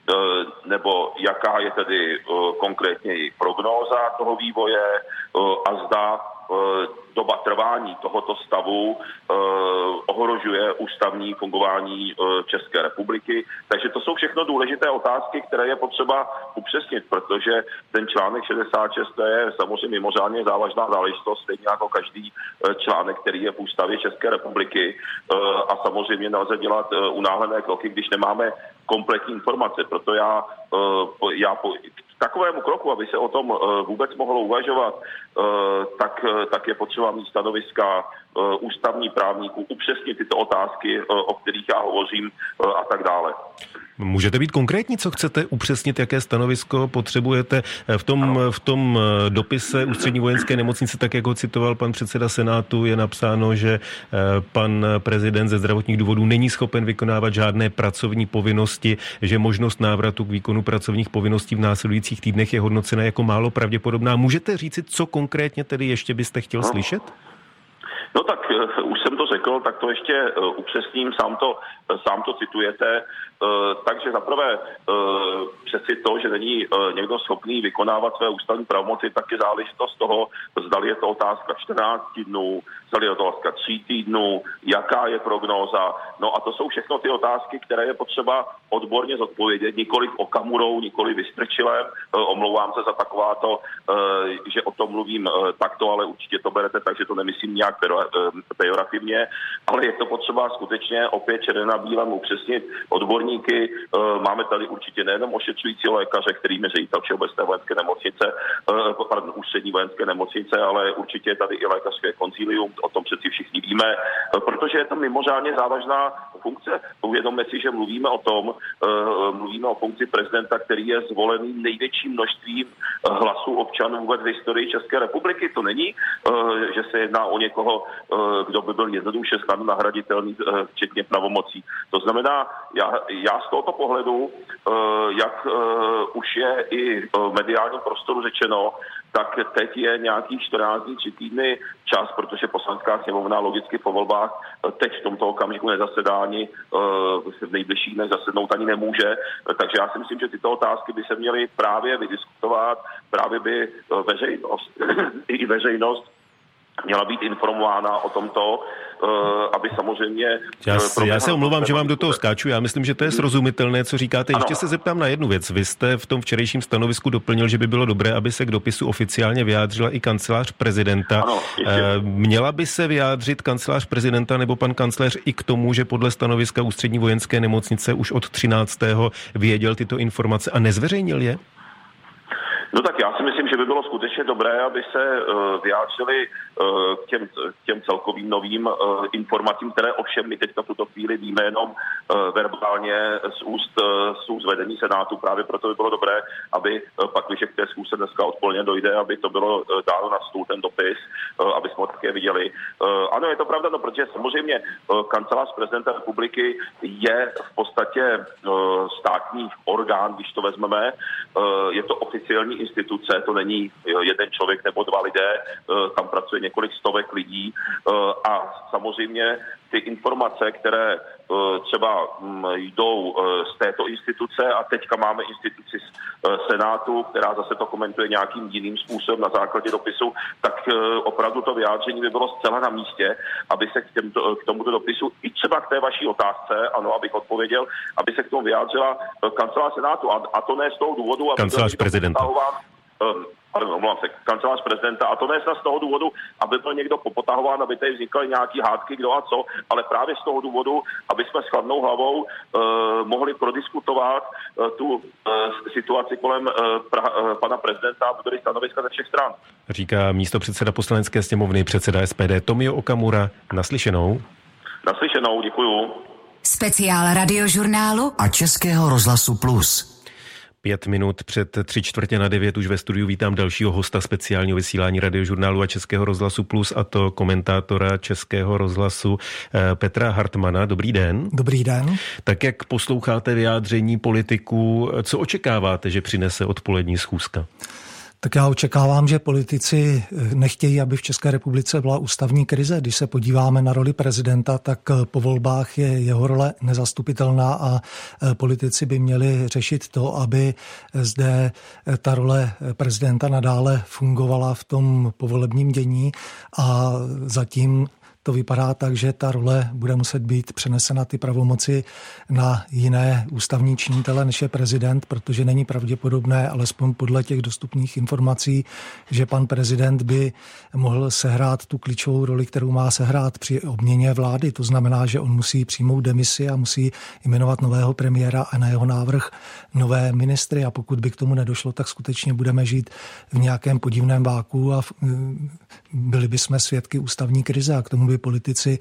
nebo jaká je tedy konkrétně prognóza toho vývoje a zda doba trvání tohoto stavu ohrožuje ústavní fungování České republiky. Takže to jsou všechno důležité otázky, které je potřeba upřesnit, protože ten článek 66 to je samozřejmě mimořádně závažná záležitost, stejně jako každý článek, který je v ústavě České republiky. A samozřejmě nelze dělat unáhlené kroky, když nemáme kompletní informace. Proto já k takovému kroku, aby se o tom vůbec mohlo uvažovat, tak je potřeba mít stanoviska ústavní právníků, upřesnit tyto otázky, o kterých já hovořím a tak dále. Můžete být konkrétní, co chcete upřesnit, jaké stanovisko potřebujete? V tom dopise Ústřední vojenské nemocnice, tak jak ho citoval pan předseda Senátu, je napsáno, že pan prezident ze zdravotních důvodů není schopen vykonávat žádné pracovní povinnosti, že možnost návratu k výkonu pracovních povinností v následujících týdnech je hodnocena jako málo pravděpodobná. Můžete říci, co konkrétně tedy ještě byste chtěl slyšet? No tak už jsem to řekl, tak to ještě upřesním, sám to citujete. Takže zaprvé přeci to, že není někdo schopný vykonávat své ústavní pravomoci, tak je záležitost toho, zdali je to otázka 14 dnů, zdali je to otázka 3 týdnů, jaká je prognóza. No a to jsou všechno ty otázky, které je potřeba odborně zodpovědět, nikoli Okamurou, nikoli Vystrčilem. Omlouvám se za takováto, že o tom mluvím takto, ale určitě to berete, takže to nemyslím nějak pejorativně, ale je to potřeba skutečně opět černé na bílém upřesnit odborníky. Máme tady určitě nejenom ošetřující lékaře, kterým je ředitel Všeobecné vojenské nemocnice, Ústřední vojenské nemocnice, ale určitě je tady i lékařské konzilium, o tom přeci všichni víme, protože je to mimořádně závažná funkce. Uvědomme si, že mluvíme o funkci prezidenta, který je zvolený největším množstvím hlasů občanů vůbec v historii České republiky. To není, že se jedná o někoho, kdo by byl jednoduše snadno nahraditelný, včetně pravomocí. To znamená, já z tohoto pohledu, jak už je i v mediálním prostoru řečeno, tak teď je nějakých 14 dní, 3 týdny čas, protože Poslanecká sněmovna logicky po volbách teď v tomto okamžiku nezasedání v nejbližších dnech zasednout ani nemůže. Takže já si myslím, že tyto otázky by se měly právě vydiskutovat, právě by veřejnost měla být informována o tomto, aby samozřejmě... Já se omlouvám, že vám do toho skáču. Já myslím, že to je srozumitelné, co říkáte. Ještě se zeptám na jednu věc. Vy jste v tom včerejším stanovisku doplnil, že by bylo dobré, aby se k dopisu oficiálně vyjádřila i kancelář prezidenta. Měla by se vyjádřit kancelář prezidenta nebo pan kancléř i k tomu, že podle stanoviska Ústřední vojenské nemocnice už od 13. věděl tyto informace a nezveřejnil je? No tak já si myslím, že by bylo skutečně dobré, aby se vyjádřili k těm celkovým novým informacím, které ovšem my teď na tuto chvíli víme jenom verbálně z úst vedení Senátu. Právě proto by bylo dobré, aby pak, když k té schůzce dneska odpoledne dojde, aby to bylo dáno na stůl ten dopis, aby jsme ho také viděli. Ano, je to pravda, no, protože samozřejmě kancelář prezidenta republiky je v podstatě státní orgán, když to vezmeme. Je to oficiální instituce, to není jeden člověk nebo 2 lidé, tam pracuje několik stovek lidí a samozřejmě ty informace, které třeba jdou z této instituce a teďka máme instituci Senátu, která zase to komentuje nějakým jiným způsobem na základě dopisu, tak opravdu to vyjádření by bylo zcela na místě, aby se k tomuto dopisu i třeba k té vaší otázce, ano, abych odpověděl, aby se k tomu vyjádřila kancelář Senátu a to ne z toho důvodu, aby kancelář prezidenta. Kancelář prezidenta, a to ne z toho důvodu, aby byl někdo popotahován, aby tady vznikaly nějaký hádky, kdo a co, ale právě z toho důvodu, aby jsme s chladnou hlavou mohli prodiskutovat tu situaci kolem pana prezidenta, aby byly stanoviska ze všech stran. Říká místopředseda Poslanecké sněmovny, předseda SPD Tomio Okamura. Naslyšenou. Naslyšenou, děkuju. Speciál Radiožurnálu a Českého rozhlasu Plus. 5 minut před 8:45 už ve studiu vítám dalšího hosta speciálního vysílání Radiožurnálu a Českého rozhlasu Plus, a to komentátora Českého rozhlasu Petra Hartmana. Dobrý den. Dobrý den. Tak jak posloucháte vyjádření politiků, co očekáváte, že přinese odpolední schůzka? Tak já očekávám, že politici nechtějí, aby v České republice byla ústavní krize. Když se podíváme na roli prezidenta, tak po volbách je jeho role nezastupitelná a politici by měli řešit to, aby zde ta role prezidenta nadále fungovala v tom povolebním dění a zatím to vypadá tak, že ta role bude muset být přenesena ty pravomoci na jiné ústavní činitele, než je prezident, protože není pravděpodobné, alespoň podle těch dostupných informací, že pan prezident by mohl sehrát tu klíčovou roli, kterou má sehrát při obměně vlády. To znamená, že on musí přijmout demisi a musí jmenovat nového premiéra a na jeho návrh nové ministry. A pokud by k tomu nedošlo, tak skutečně budeme žít v nějakém podivném váku a byli bychom svědky ústavní krize a k tomu by politici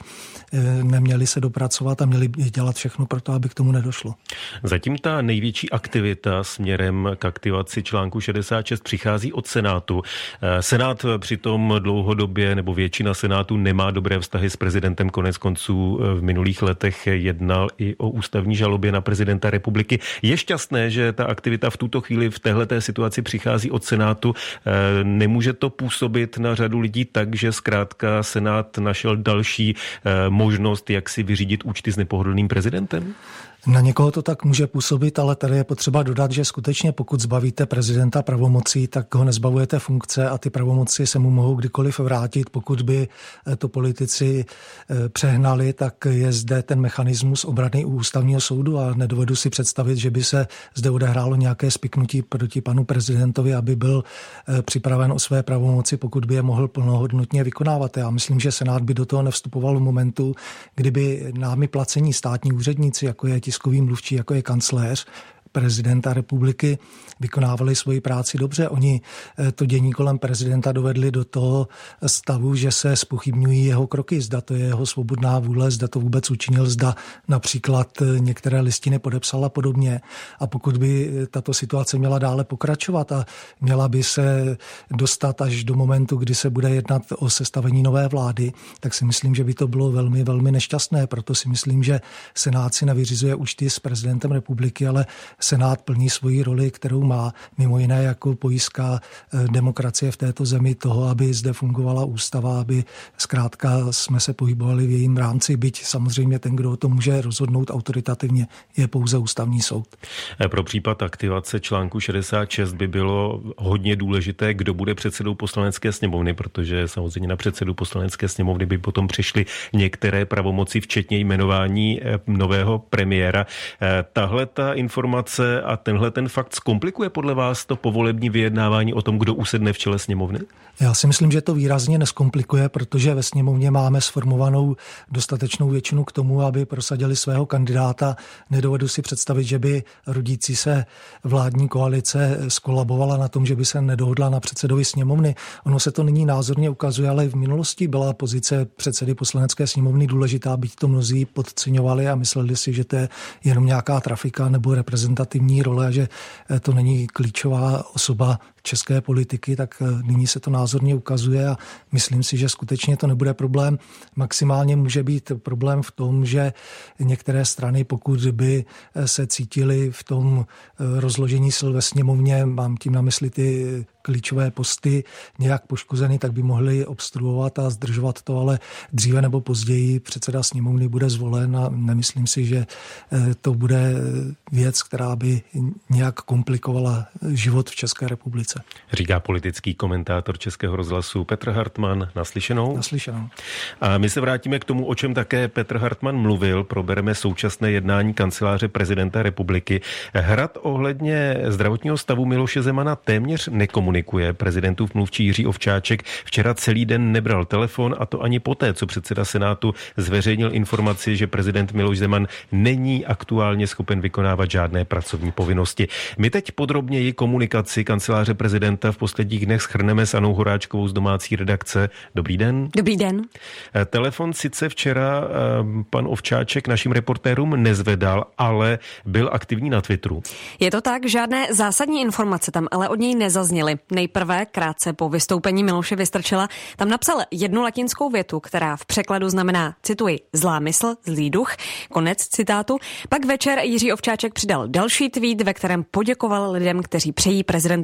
neměli se dopracovat a měli dělat všechno pro to, aby k tomu nedošlo. Zatím ta největší aktivita směrem k aktivaci článku 66 přichází od Senátu. Senát přitom dlouhodobě, nebo většina Senátu nemá dobré vztahy s prezidentem, konec konců v minulých letech jednal i o ústavní žalobě na prezidenta republiky. Je šťastné, že ta aktivita v tuto chvíli v téhleté situaci přichází od Senátu. Nemůže to působit na řadu lidí tak, že zkrátka Senát našel další možnost, jak si vyřídit účty s nepohodlným prezidentem? Na někoho to tak může působit, ale tady je potřeba dodat, že skutečně pokud zbavíte prezidenta pravomocí, tak ho nezbavujete funkce a ty pravomoci se mu mohou kdykoliv vrátit. Pokud by to politici přehnali, tak je zde ten mechanismus obrany u ústavního soudu a nedovedu si představit, že by se zde odehrálo nějaké spiknutí proti panu prezidentovi, aby byl připraven o své pravomoci, pokud by je mohl plnohodnotně vykonávat. Já myslím, že Senát by do toho nevstupoval v momentu, kdyby námi placení státní úředníci, jako je tiskový mluvčí, jako je kancléř prezidenta republiky, vykonávali svoji práci dobře. Oni to dění kolem prezidenta dovedli do toho stavu, že se zpochybňují jeho kroky, zda to je jeho svobodná vůle, zda to vůbec učinil, zda například některé listiny podepsal a podobně. A pokud by tato situace měla dále pokračovat a měla by se dostat až do momentu, kdy se bude jednat o sestavení nové vlády, tak si myslím, že by to bylo velmi, velmi nešťastné. Proto si myslím, že Senát si nevyřizuje účty s prezidentem republiky, ale Senát plní svoji roli, kterou má, mimo jiné jako pojistka demokracie v této zemi toho, aby zde fungovala ústava, aby zkrátka jsme se pohybovali v jejím rámci, byť samozřejmě ten, kdo to může rozhodnout autoritativně, je pouze ústavní soud. Pro případ aktivace článku 66 by bylo hodně důležité, kdo bude předsedou poslanecké sněmovny, protože samozřejmě na předsedu poslanecké sněmovny by potom přišly některé pravomoci, včetně jmenování nového premiéra. Tahle ta informace a tenhle ten fakt zkomplikuje podle vás to povolební vyjednávání o tom, kdo usedne v čele sněmovny? Já si myslím, že to výrazně neskomplikuje, protože ve sněmovně máme sformovanou dostatečnou většinu k tomu, aby prosadili svého kandidáta. Nedovedu si představit, že by rodící se vládní koalice skolabovala na tom, že by se nedohodla na předsedovi sněmovny. Ono se to nyní názorně ukazuje, ale v minulosti byla pozice předsedy poslanecké sněmovny důležitá, byť to mnozí podceňovali a mysleli si, že to je jenom nějaká trafika nebo reprezentativní role a že to není klíčová osoba české politiky, tak nyní se to názorně ukazuje a myslím si, že skutečně to nebude problém. Maximálně může být problém v tom, že některé strany, pokud by se cítily v tom rozložení sil ve sněmovně, mám tím na mysli ty klíčové posty, nějak poškozeny, tak by mohli obstruovat a zdržovat to, ale dříve nebo později předseda sněmovny bude zvolen a nemyslím si, že to bude věc, která by nějak komplikovala život v České republice. Říká politický komentátor Českého rozhlasu Petr Hartman. Naslyšenou. Naslyšenou. A my se vrátíme k tomu, o čem také Petr Hartman mluvil. Probereme současné jednání kanceláře prezidenta republiky. Hrad ohledně zdravotního stavu Miloše Zemana téměř nekomunikuje. Prezidentův mluvčí Jiří Ovčáček včera celý den nebral telefon, a to ani poté, co předseda Senátu zveřejnil informaci, že prezident Miloš Zeman není aktuálně schopen vykonávat žádné pracovní povinnosti. My teď podrobněji komunikaci kanceláře prezidenta v posledních dnech shrneme s Anou Horáčkovou z domácí redakce. Dobrý den. Dobrý den. Telefon sice včera pan Ovčáček našim reportérům nezvedal, ale byl aktivní na Twitteru. Je to tak, žádné zásadní informace tam ale od něj nezazněly. Nejprve, krátce po vystoupení Miloše Vystrčila, tam napsal jednu latinskou větu, která v překladu znamená, cituji, zlá mysl, zlý duch, konec citátu. Pak večer Jiří Ovčáček přidal další tweet, ve kterém poděkoval lidem, kteří přejí prezidentu Zemanovi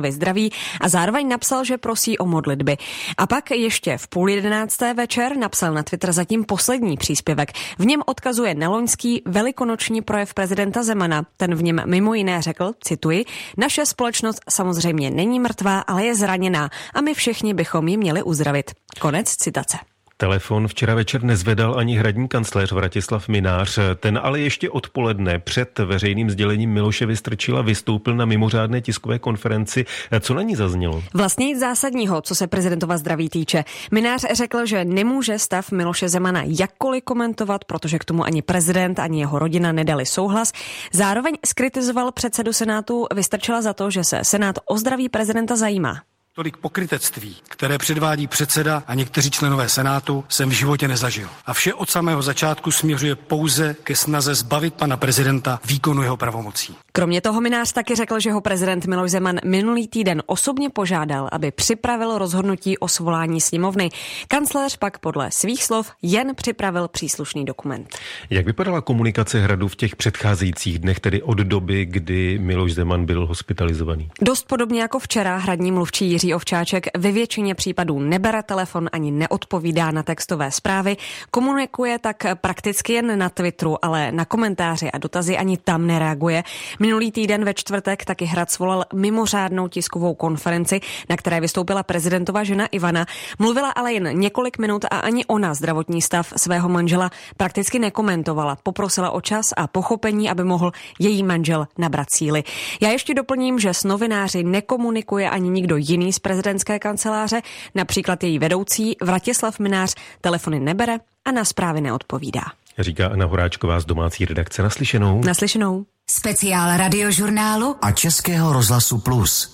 Zemanovi zdraví a zároveň napsal, že prosí o modlitby. A pak ještě v 10:30 večer napsal na Twitter zatím poslední příspěvek. V něm odkazuje na loňský velikonoční projev prezidenta Zemana. Ten v něm mimo jiné řekl, cituji, naše společnost samozřejmě není mrtvá, ale je zraněná a my všichni bychom ji měli uzdravit. Konec citace. Telefon včera večer nezvedal ani hradní kancléř Vratislav Mynář. Ten ale ještě odpoledne před veřejným sdělením Miloše Vystrčila vystoupil na mimořádné tiskové konferenci. Co na ní zaznělo? Vlastně nic zásadního, co se prezidentova zdraví týče. Mynář řekl, že nemůže stav Miloše Zemana jakkoliv komentovat, protože k tomu ani prezident, ani jeho rodina nedali souhlas. Zároveň zkritizoval předsedu Senátu Vystrčila za to, že se Senát o zdraví prezidenta zajímá. Tolik pokrytectví, které předvádí předseda a někteří členové Senátu, jsem v životě nezažil. A vše od samého začátku směřuje pouze ke snaze zbavit pana prezidenta výkonu jeho pravomocí. Kromě toho Mynář taky řekl, že ho prezident Miloš Zeman minulý týden osobně požádal, aby připravil rozhodnutí o svolání sněmovny. Kancléř pak podle svých slov jen připravil příslušný dokument. Jak vypadala komunikace Hradu v těch předcházejících dnech, tedy od doby, kdy Miloš Zeman byl hospitalizovaný? Dost podobně jako včera hradní mluvčí Jiří Ovčáček ve většině případů nebere telefon ani neodpovídá na textové zprávy. Komunikuje tak prakticky jen na Twitteru, ale na komentáře a dotazy ani tam nereaguje. Minulý týden ve čtvrtek taky Hrad svolal mimořádnou tiskovou konferenci, na které vystoupila prezidentova žena Ivana. Mluvila ale jen několik minut a ani ona zdravotní stav svého manžela prakticky nekomentovala. Poprosila o čas a pochopení, aby mohl její manžel nabrat síly. Já ještě doplním, že s novináři nekomunikuje ani nikdo jiný z prezidentské kanceláře, například její vedoucí Vratislav Mynář telefony nebere a na zprávy neodpovídá. Říká Anna Horáčková z domácí redakce. Naslyšenou. Naslyšenou. Speciál Radiožurnálu a Českého rozhlasu Plus.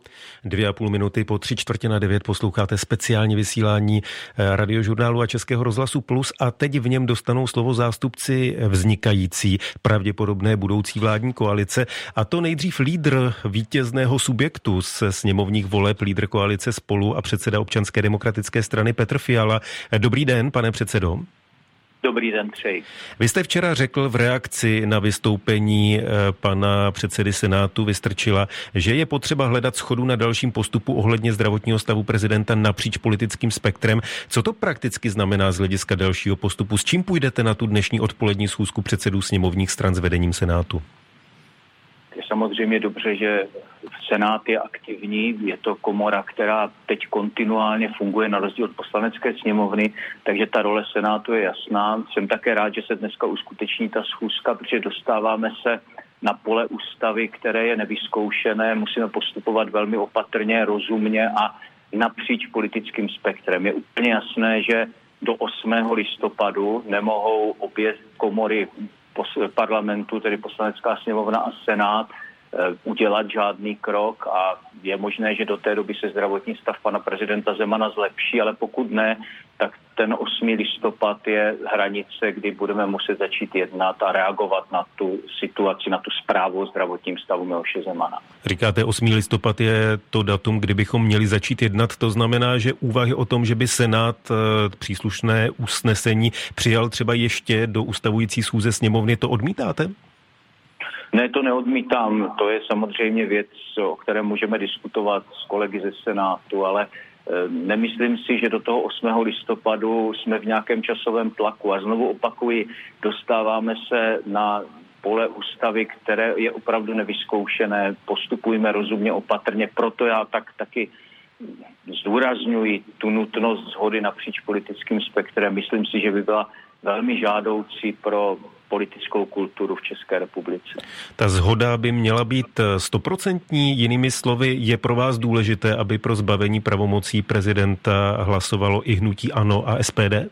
2,5 minuty po 8:45 posloucháte speciální vysílání Radiožurnálu a Českého rozhlasu Plus a teď v něm dostanou slovo zástupci vznikající pravděpodobné budoucí vládní koalice a to nejdřív lídr vítězného subjektu z sněmovních voleb, lídr koalice Spolu a předseda Občanské demokratické strany Petr Fiala. Dobrý den, pane předsedo. Dobrý den, přeji. Vy jste včera řekl v reakci na vystoupení pana předsedy Senátu Vystrčila, že je potřeba hledat shodu na dalším postupu ohledně zdravotního stavu prezidenta napříč politickým spektrem. Co to prakticky znamená z hlediska dalšího postupu? S čím půjdete na tu dnešní odpolední schůzku předsedů sněmovních stran s vedením Senátu? Je samozřejmě dobře, že Senát je aktivní, je to komora, která teď kontinuálně funguje na rozdíl od poslanecké sněmovny, takže ta role Senátu je jasná. Jsem také rád, že se dneska uskuteční ta schůzka, protože dostáváme se na pole ústavy, které je nevyzkoušené, musíme postupovat velmi opatrně, rozumně a napříč politickým spektrem. Je úplně jasné, že do 8. listopadu nemohou obě komory parlamentu, tedy poslanecká sněmovna a Senát, udělat žádný krok a je možné, že do té doby se zdravotní stav pana prezidenta Zemana zlepší, ale pokud ne, tak ten 8. listopad je hranice, kdy budeme muset začít jednat a reagovat na tu situaci, na tu zprávu o zdravotním stavu Miloše Zemana. Říkáte 8. listopad je to datum, kdy bychom měli začít jednat, to znamená, že úvahy o tom, že by Senát příslušné usnesení přijal třeba ještě do ustavující schůze sněmovny, to odmítáte? Ne, to neodmítám. To je samozřejmě věc, o které můžeme diskutovat s kolegy ze Senátu, ale nemyslím si, že do toho 8. listopadu jsme v nějakém časovém tlaku. A znovu opakuji, dostáváme se na pole ústavy, které je opravdu nevyzkoušené. Postupujeme rozumně, opatrně. Proto já taky zdůrazňuji tu nutnost shody napříč politickým spektrem. Myslím si, že by byla velmi žádoucí pro politickou kulturu v České republice. Ta shoda by měla být 100%, jinými slovy, je pro vás důležité, aby pro zbavení pravomocí prezidenta hlasovalo i hnutí ANO a SPD?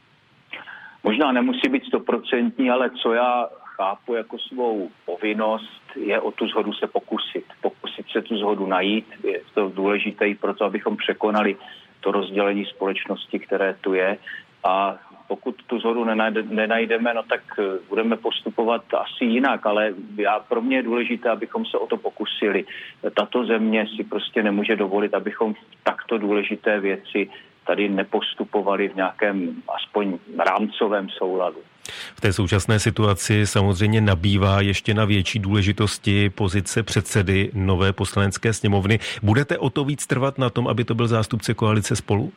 Možná nemusí být 100%, ale co já chápu jako svou povinnost, je o tu shodu se pokusit. Pokusit se tu shodu najít, je to důležité i proto, abychom překonali to rozdělení společnosti, které tu je. A pokud tu shodu nenajdeme, no tak budeme postupovat asi jinak, ale pro mě je důležité, abychom se o to pokusili. Tato země si prostě nemůže dovolit, abychom v takto důležité věci tady nepostupovali v nějakém aspoň rámcovém souladu. V té současné situaci samozřejmě nabývá ještě na větší důležitosti pozice předsedy nové poslanecké sněmovny. Budete o to víc trvat na tom, aby to byl zástupce koalice Spolu?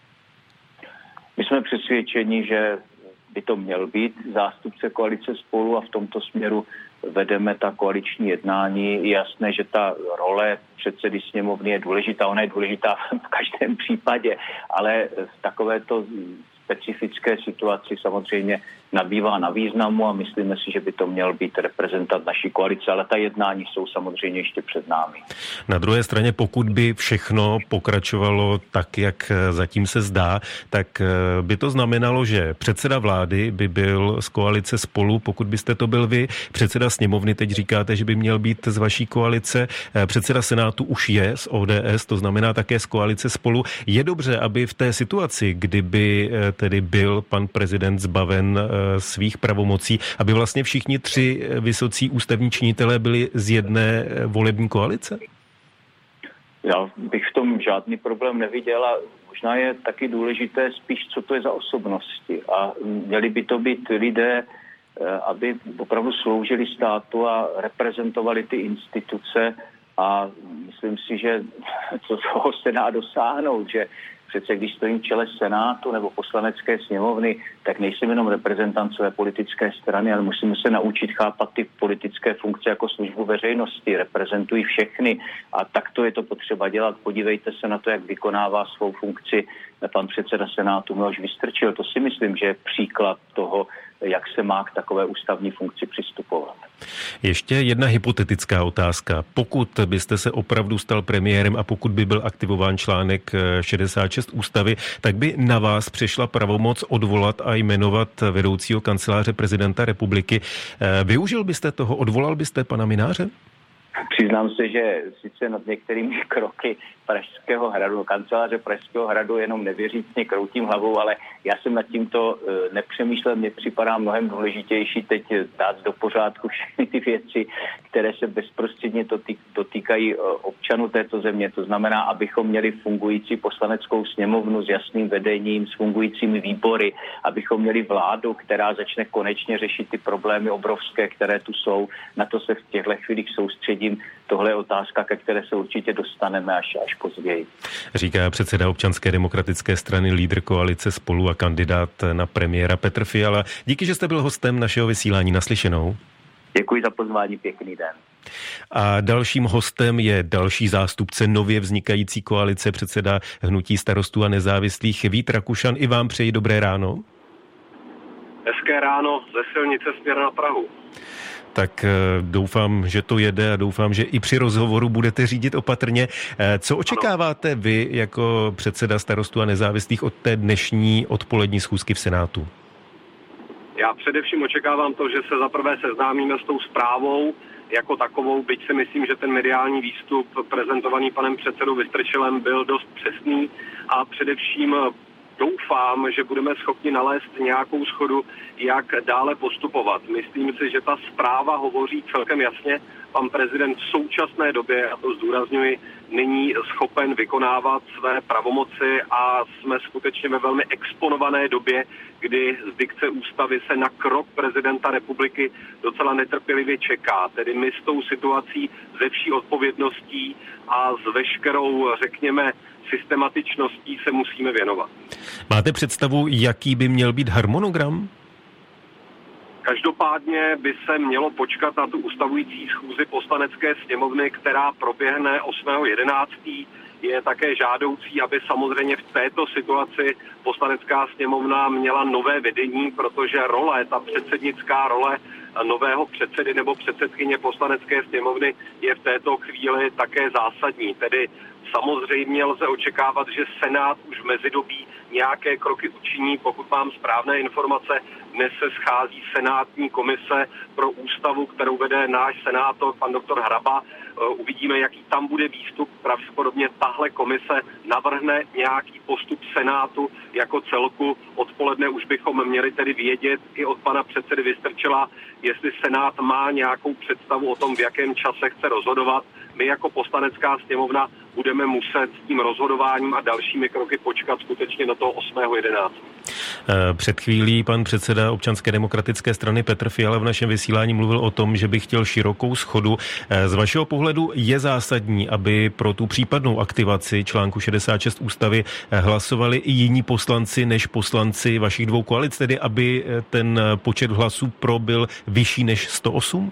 My jsme přesvědčeni, že by to měl být zástupce koalice Spolu a v tomto směru vedeme ta koaliční jednání. Je jasné, že ta role předsedy sněmovny je důležitá, ona je důležitá v každém případě, ale v takovéto specifické situaci samozřejmě nabývá na významu a myslíme si, že by to měl být reprezentant naší koalice, ale ta jednání jsou samozřejmě ještě před námi. Na druhé straně, pokud by všechno pokračovalo tak, jak zatím se zdá, tak by to znamenalo, že předseda vlády by byl z koalice Spolu, pokud byste to byl vy, předseda sněmovny, teď říkáte, že by měl být z vaší koalice, předseda Senátu už je z ODS, to znamená také z koalice Spolu. Je dobře, aby v té situaci, kdyby tedy byl pan prezident zbaven svých pravomocí, aby vlastně všichni tři vysocí ústavní činitelé byli z jedné volební koalice? Já bych v tom žádný problém neviděl a možná je taky důležité spíš, co to je za osobnosti. A měli by to být lidé, aby opravdu sloužili státu a reprezentovali ty instituce a myslím si, že toho se dá dosáhnout, že přece když stojím v čele Senátu nebo poslanecké sněmovny, tak nejsem jenom reprezentant své politické strany, ale musíme se naučit chápat ty politické funkce jako službu veřejnosti, reprezentují všechny a takto je to potřeba dělat. Podívejte se na to, jak vykonává svou funkci pan předseda Senátu Miloš Vystrčil. To si myslím, že je příklad toho, jak se má k takové ústavní funkci přistupovat. Ještě jedna hypotetická otázka. Pokud byste se opravdu stal premiérem a pokud by byl aktivován článek 66 ústavy, tak by na vás přišla pravomoc odvolat a jmenovat vedoucího kanceláře prezidenta republiky. Využil byste toho? Odvolal byste pana Mynáře? Přiznám se, že sice nad některými kroky Pražského hradu, kanceláře Pražského hradu jenom nevěřícně kroutím hlavou, ale já jsem nad tímto nepřemýšlel. Mně připadá mnohem důležitější teď dát do pořádku všechny ty věci, které se bezprostředně dotýkají občanů této země. To znamená, abychom měli fungující poslaneckou sněmovnu s jasným vedením, s fungujícími výbory, abychom měli vládu, která začne konečně řešit ty problémy obrovské, které tu jsou. Na to se v těchto chvílích soustředím. Tohle je otázka, ke které se určitě dostaneme až později. Říká předseda Občanské demokratické strany, lídr koalice Spolu a kandidát na premiéra Petr Fiala. Díky, že jste byl hostem našeho vysílání. Naslyšenou. Děkuji za pozvání, pěkný den. A dalším hostem je další zástupce nově vznikající koalice, předseda Hnutí Starostů a nezávislých Vít Rakušan. I vám přeji dobré ráno. Hezké ráno ze silnice směr na Prahu. Tak doufám, že to jede a doufám, že i při rozhovoru budete řídit opatrně. Co očekáváte vy jako předseda Starostů a nezávislých od té dnešní odpolední schůzky v Senátu? Já především očekávám to, že se zaprvé seznámíme s tou zprávou jako takovou, byť si myslím, že ten mediální výstup prezentovaný panem předsedou Vystrčilem byl dost přesný a především doufám, že budeme schopni nalézt nějakou shodu, jak dále postupovat. Myslím si, že ta zpráva hovoří celkem jasně. Pan prezident v současné době, a to zdůrazňuji, není schopen vykonávat své pravomoci a jsme skutečně ve velmi exponované době, kdy z dikce ústavy se na krok prezidenta republiky docela netrpělivě čeká. Tedy my s tou situací ze vší odpovědností a s veškerou, řekněme, systematičností se musíme věnovat. Máte představu, jaký by měl být harmonogram? Každopádně by se mělo počkat na tu ustavující schůzi poslanecké sněmovny, která proběhne 8.11. Je také žádoucí, aby samozřejmě v této situaci poslanecká sněmovna měla nové vedení, protože ta předsednická role nového předsedy nebo předsedkyně poslanecké sněmovny je v této chvíli také zásadní. Tedy samozřejmě lze očekávat, že Senát už v mezidobí nějaké kroky učiní. Pokud mám správné informace, dnes se schází senátní komise pro ústavu, kterou vede náš senátor, pan doktor Hraba. Uvidíme, jaký tam bude výstup. Pravděpodobně tahle komise navrhne nějaký postup Senátu jako celku. Odpoledne už bychom měli tedy vědět i od pana předsedy Vystrčila, jestli Senát má nějakou představu o tom, v jakém čase chce rozhodovat. My jako poslanecká sněmovna budeme muset s tím rozhodováním a dalšími kroky počkat skutečně na toho 8.11. Před chvílí pan předseda Občanské demokratické strany Petr Fiala v našem vysílání mluvil o tom, že by chtěl širokou shodu. Z vašeho pohledu je zásadní, aby pro tu případnou aktivaci článku 66 ústavy hlasovali i jiní poslanci než poslanci vašich dvou koalic, tedy aby ten počet hlasů pro byl vyšší než 108?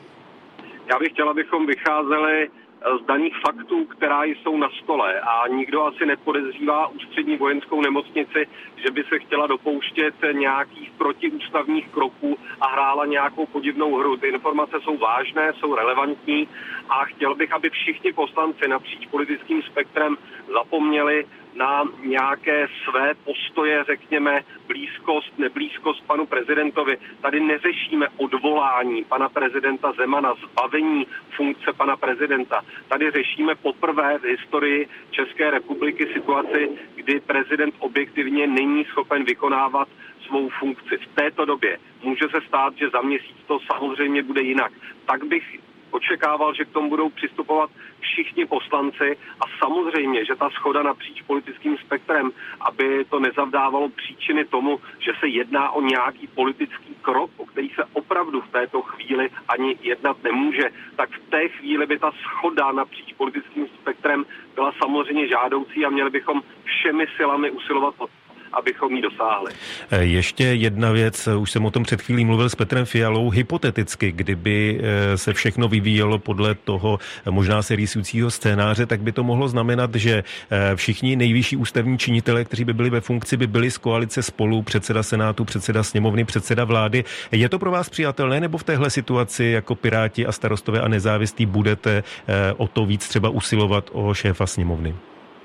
Já bych chtěl, abychom vycházeli z daných faktů, která jsou na stole, a nikdo asi nepodezřívá Ústřední vojenskou nemocnici, že by se chtěla dopouštět nějakých protiústavních kroků a hrála nějakou podivnou hru. Ty informace jsou vážné, jsou relevantní a chtěl bych, aby všichni poslanci napříč politickým spektrem zapomněli na nějaké své postoje, řekněme, blízkost, neblízkost panu prezidentovi. Tady neřešíme odvolání pana prezidenta Zemana, zbavení funkce pana prezidenta. Tady řešíme poprvé v historii České republiky situaci, kdy prezident objektivně není schopen vykonávat svou funkci. V této době může se stát, že za měsíc to samozřejmě bude jinak. Tak bych očekával, že k tomu budou přistupovat všichni poslanci a samozřejmě, že ta shoda napříč politickým spektrem, aby to nezavdávalo příčiny tomu, že se jedná o nějaký politický krok, o který se opravdu v této chvíli ani jednat nemůže, tak v té chvíli by ta shoda napříč politickým spektrem byla samozřejmě žádoucí a měli bychom všemi silami usilovat o to, abychom ji dosáhli. Ještě jedna věc, už jsem o tom před chvílí mluvil s Petrem Fialou, hypoteticky, kdyby se všechno vyvíjelo podle toho možná se rýsujícího scénáře, tak by to mohlo znamenat, že všichni nejvyšší ústavní činitelé, kteří by byli ve funkci, by byli z koalice Spolu, předseda Senátu, předseda sněmovny, předseda vlády. Je to pro vás přijatelné, nebo v téhle situaci jako Piráti a Starostové a nezávislí budete o to víc třeba usilovat o šéfa sněmovny?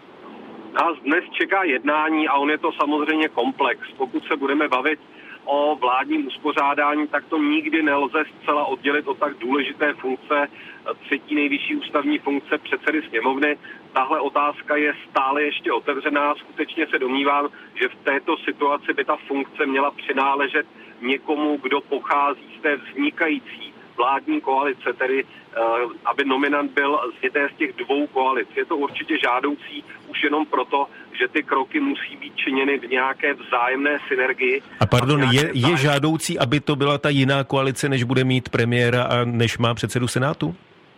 Nás dnes čeká jednání a on je to samozřejmě komplex. Pokud se budeme bavit o vládním uspořádání, tak to nikdy nelze zcela oddělit od tak důležité funkce, třetí nejvyšší ústavní funkce předsedy sněmovny. Tahle otázka je stále ještě otevřená. Skutečně se domnívám, že v této situaci by ta funkce měla přináležet někomu, kdo pochází z té vznikající vládní koalice, tedy aby nominant byl z jedné z těch dvou koalic. Je to určitě žádoucí už jenom proto, že ty kroky musí být činěny v nějaké vzájemné synergii. A pardon, je žádoucí, aby to byla ta jiná koalice, než bude mít premiéra a než má předsedu Senátu?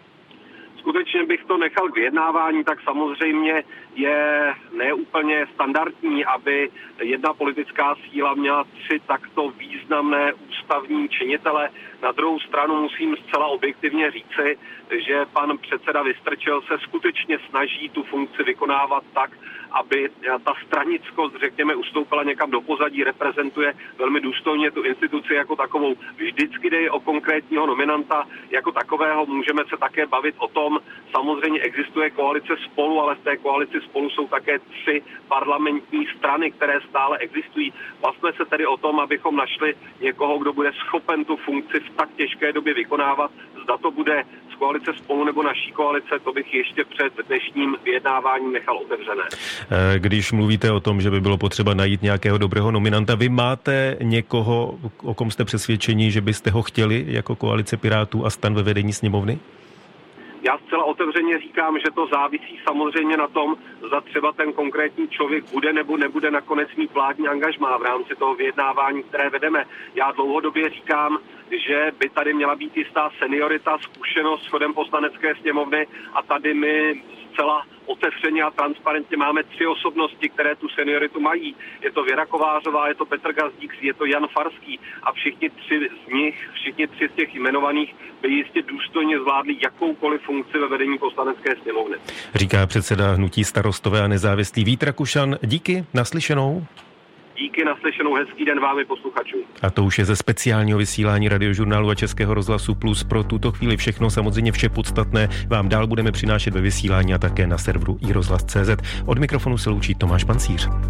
Skutečně bych to nechal k vyjednávání, tak samozřejmě je neúplně standardní, aby jedna politická síla měla 3 takto významné ústavní činitele. Na druhou stranu musím zcela objektivně říci, že pan předseda Vystrčil se skutečně snaží tu funkci vykonávat tak, aby ta stranickost, řekněme, ustoupila někam do pozadí, reprezentuje velmi důstojně tu instituci jako takovou. Vždycky jde o konkrétního nominanta jako takového. Můžeme se také bavit o tom, samozřejmě existuje koalice Spolu, ale v té koalici Spolu jsou také 3 parlamentní strany, které stále existují. Bavme se tedy o tom, abychom našli někoho, kdo bude schopen tu funkci v tak těžké době vykonávat. Zda to bude z koalice Spolu nebo naší koalice, to bych ještě před dnešním vyjednáváním nechal otevřené. Když mluvíte o tom, že by bylo potřeba najít nějakého dobrého nominanta, vy máte někoho, o kom jste přesvědčení, že byste ho chtěli jako koalice Pirátů a STAN ve vedení sněmovny? Já zcela otevřeně říkám, že to závisí samozřejmě na tom, zda třeba ten konkrétní člověk bude nebo nebude nakonec mít vládní angažmá v rámci toho vyjednávání, které vedeme. Já dlouhodobě říkám, že by tady měla být jistá seniorita, zkušenost s chodem poslanecké sněmovny a tady my zcela otevřeně a transparentně máme 3 osobnosti, které tu senioritu mají. Je to Věra Kovářová, je to Petr Gazdík, je to Jan Farský a všichni 3 z těch jmenovaných by jistě důstojně zvládli jakoukoliv funkci ve vedení poslanecké sněmovny. Říká předseda hnutí Starostové a nezávislí Vít Rakušan. Díky, naslyšenou. Díky, naslyšenou, hezký den vám i posluchačům. A to už je ze speciálního vysílání Radiožurnálu a Českého rozhlasu Plus pro tuto chvíli všechno, samozřejmě vše podstatné vám dál budeme přinášet ve vysílání a také na serveru iRozhlas.cz. Od mikrofonu se loučí Tomáš Pancíř.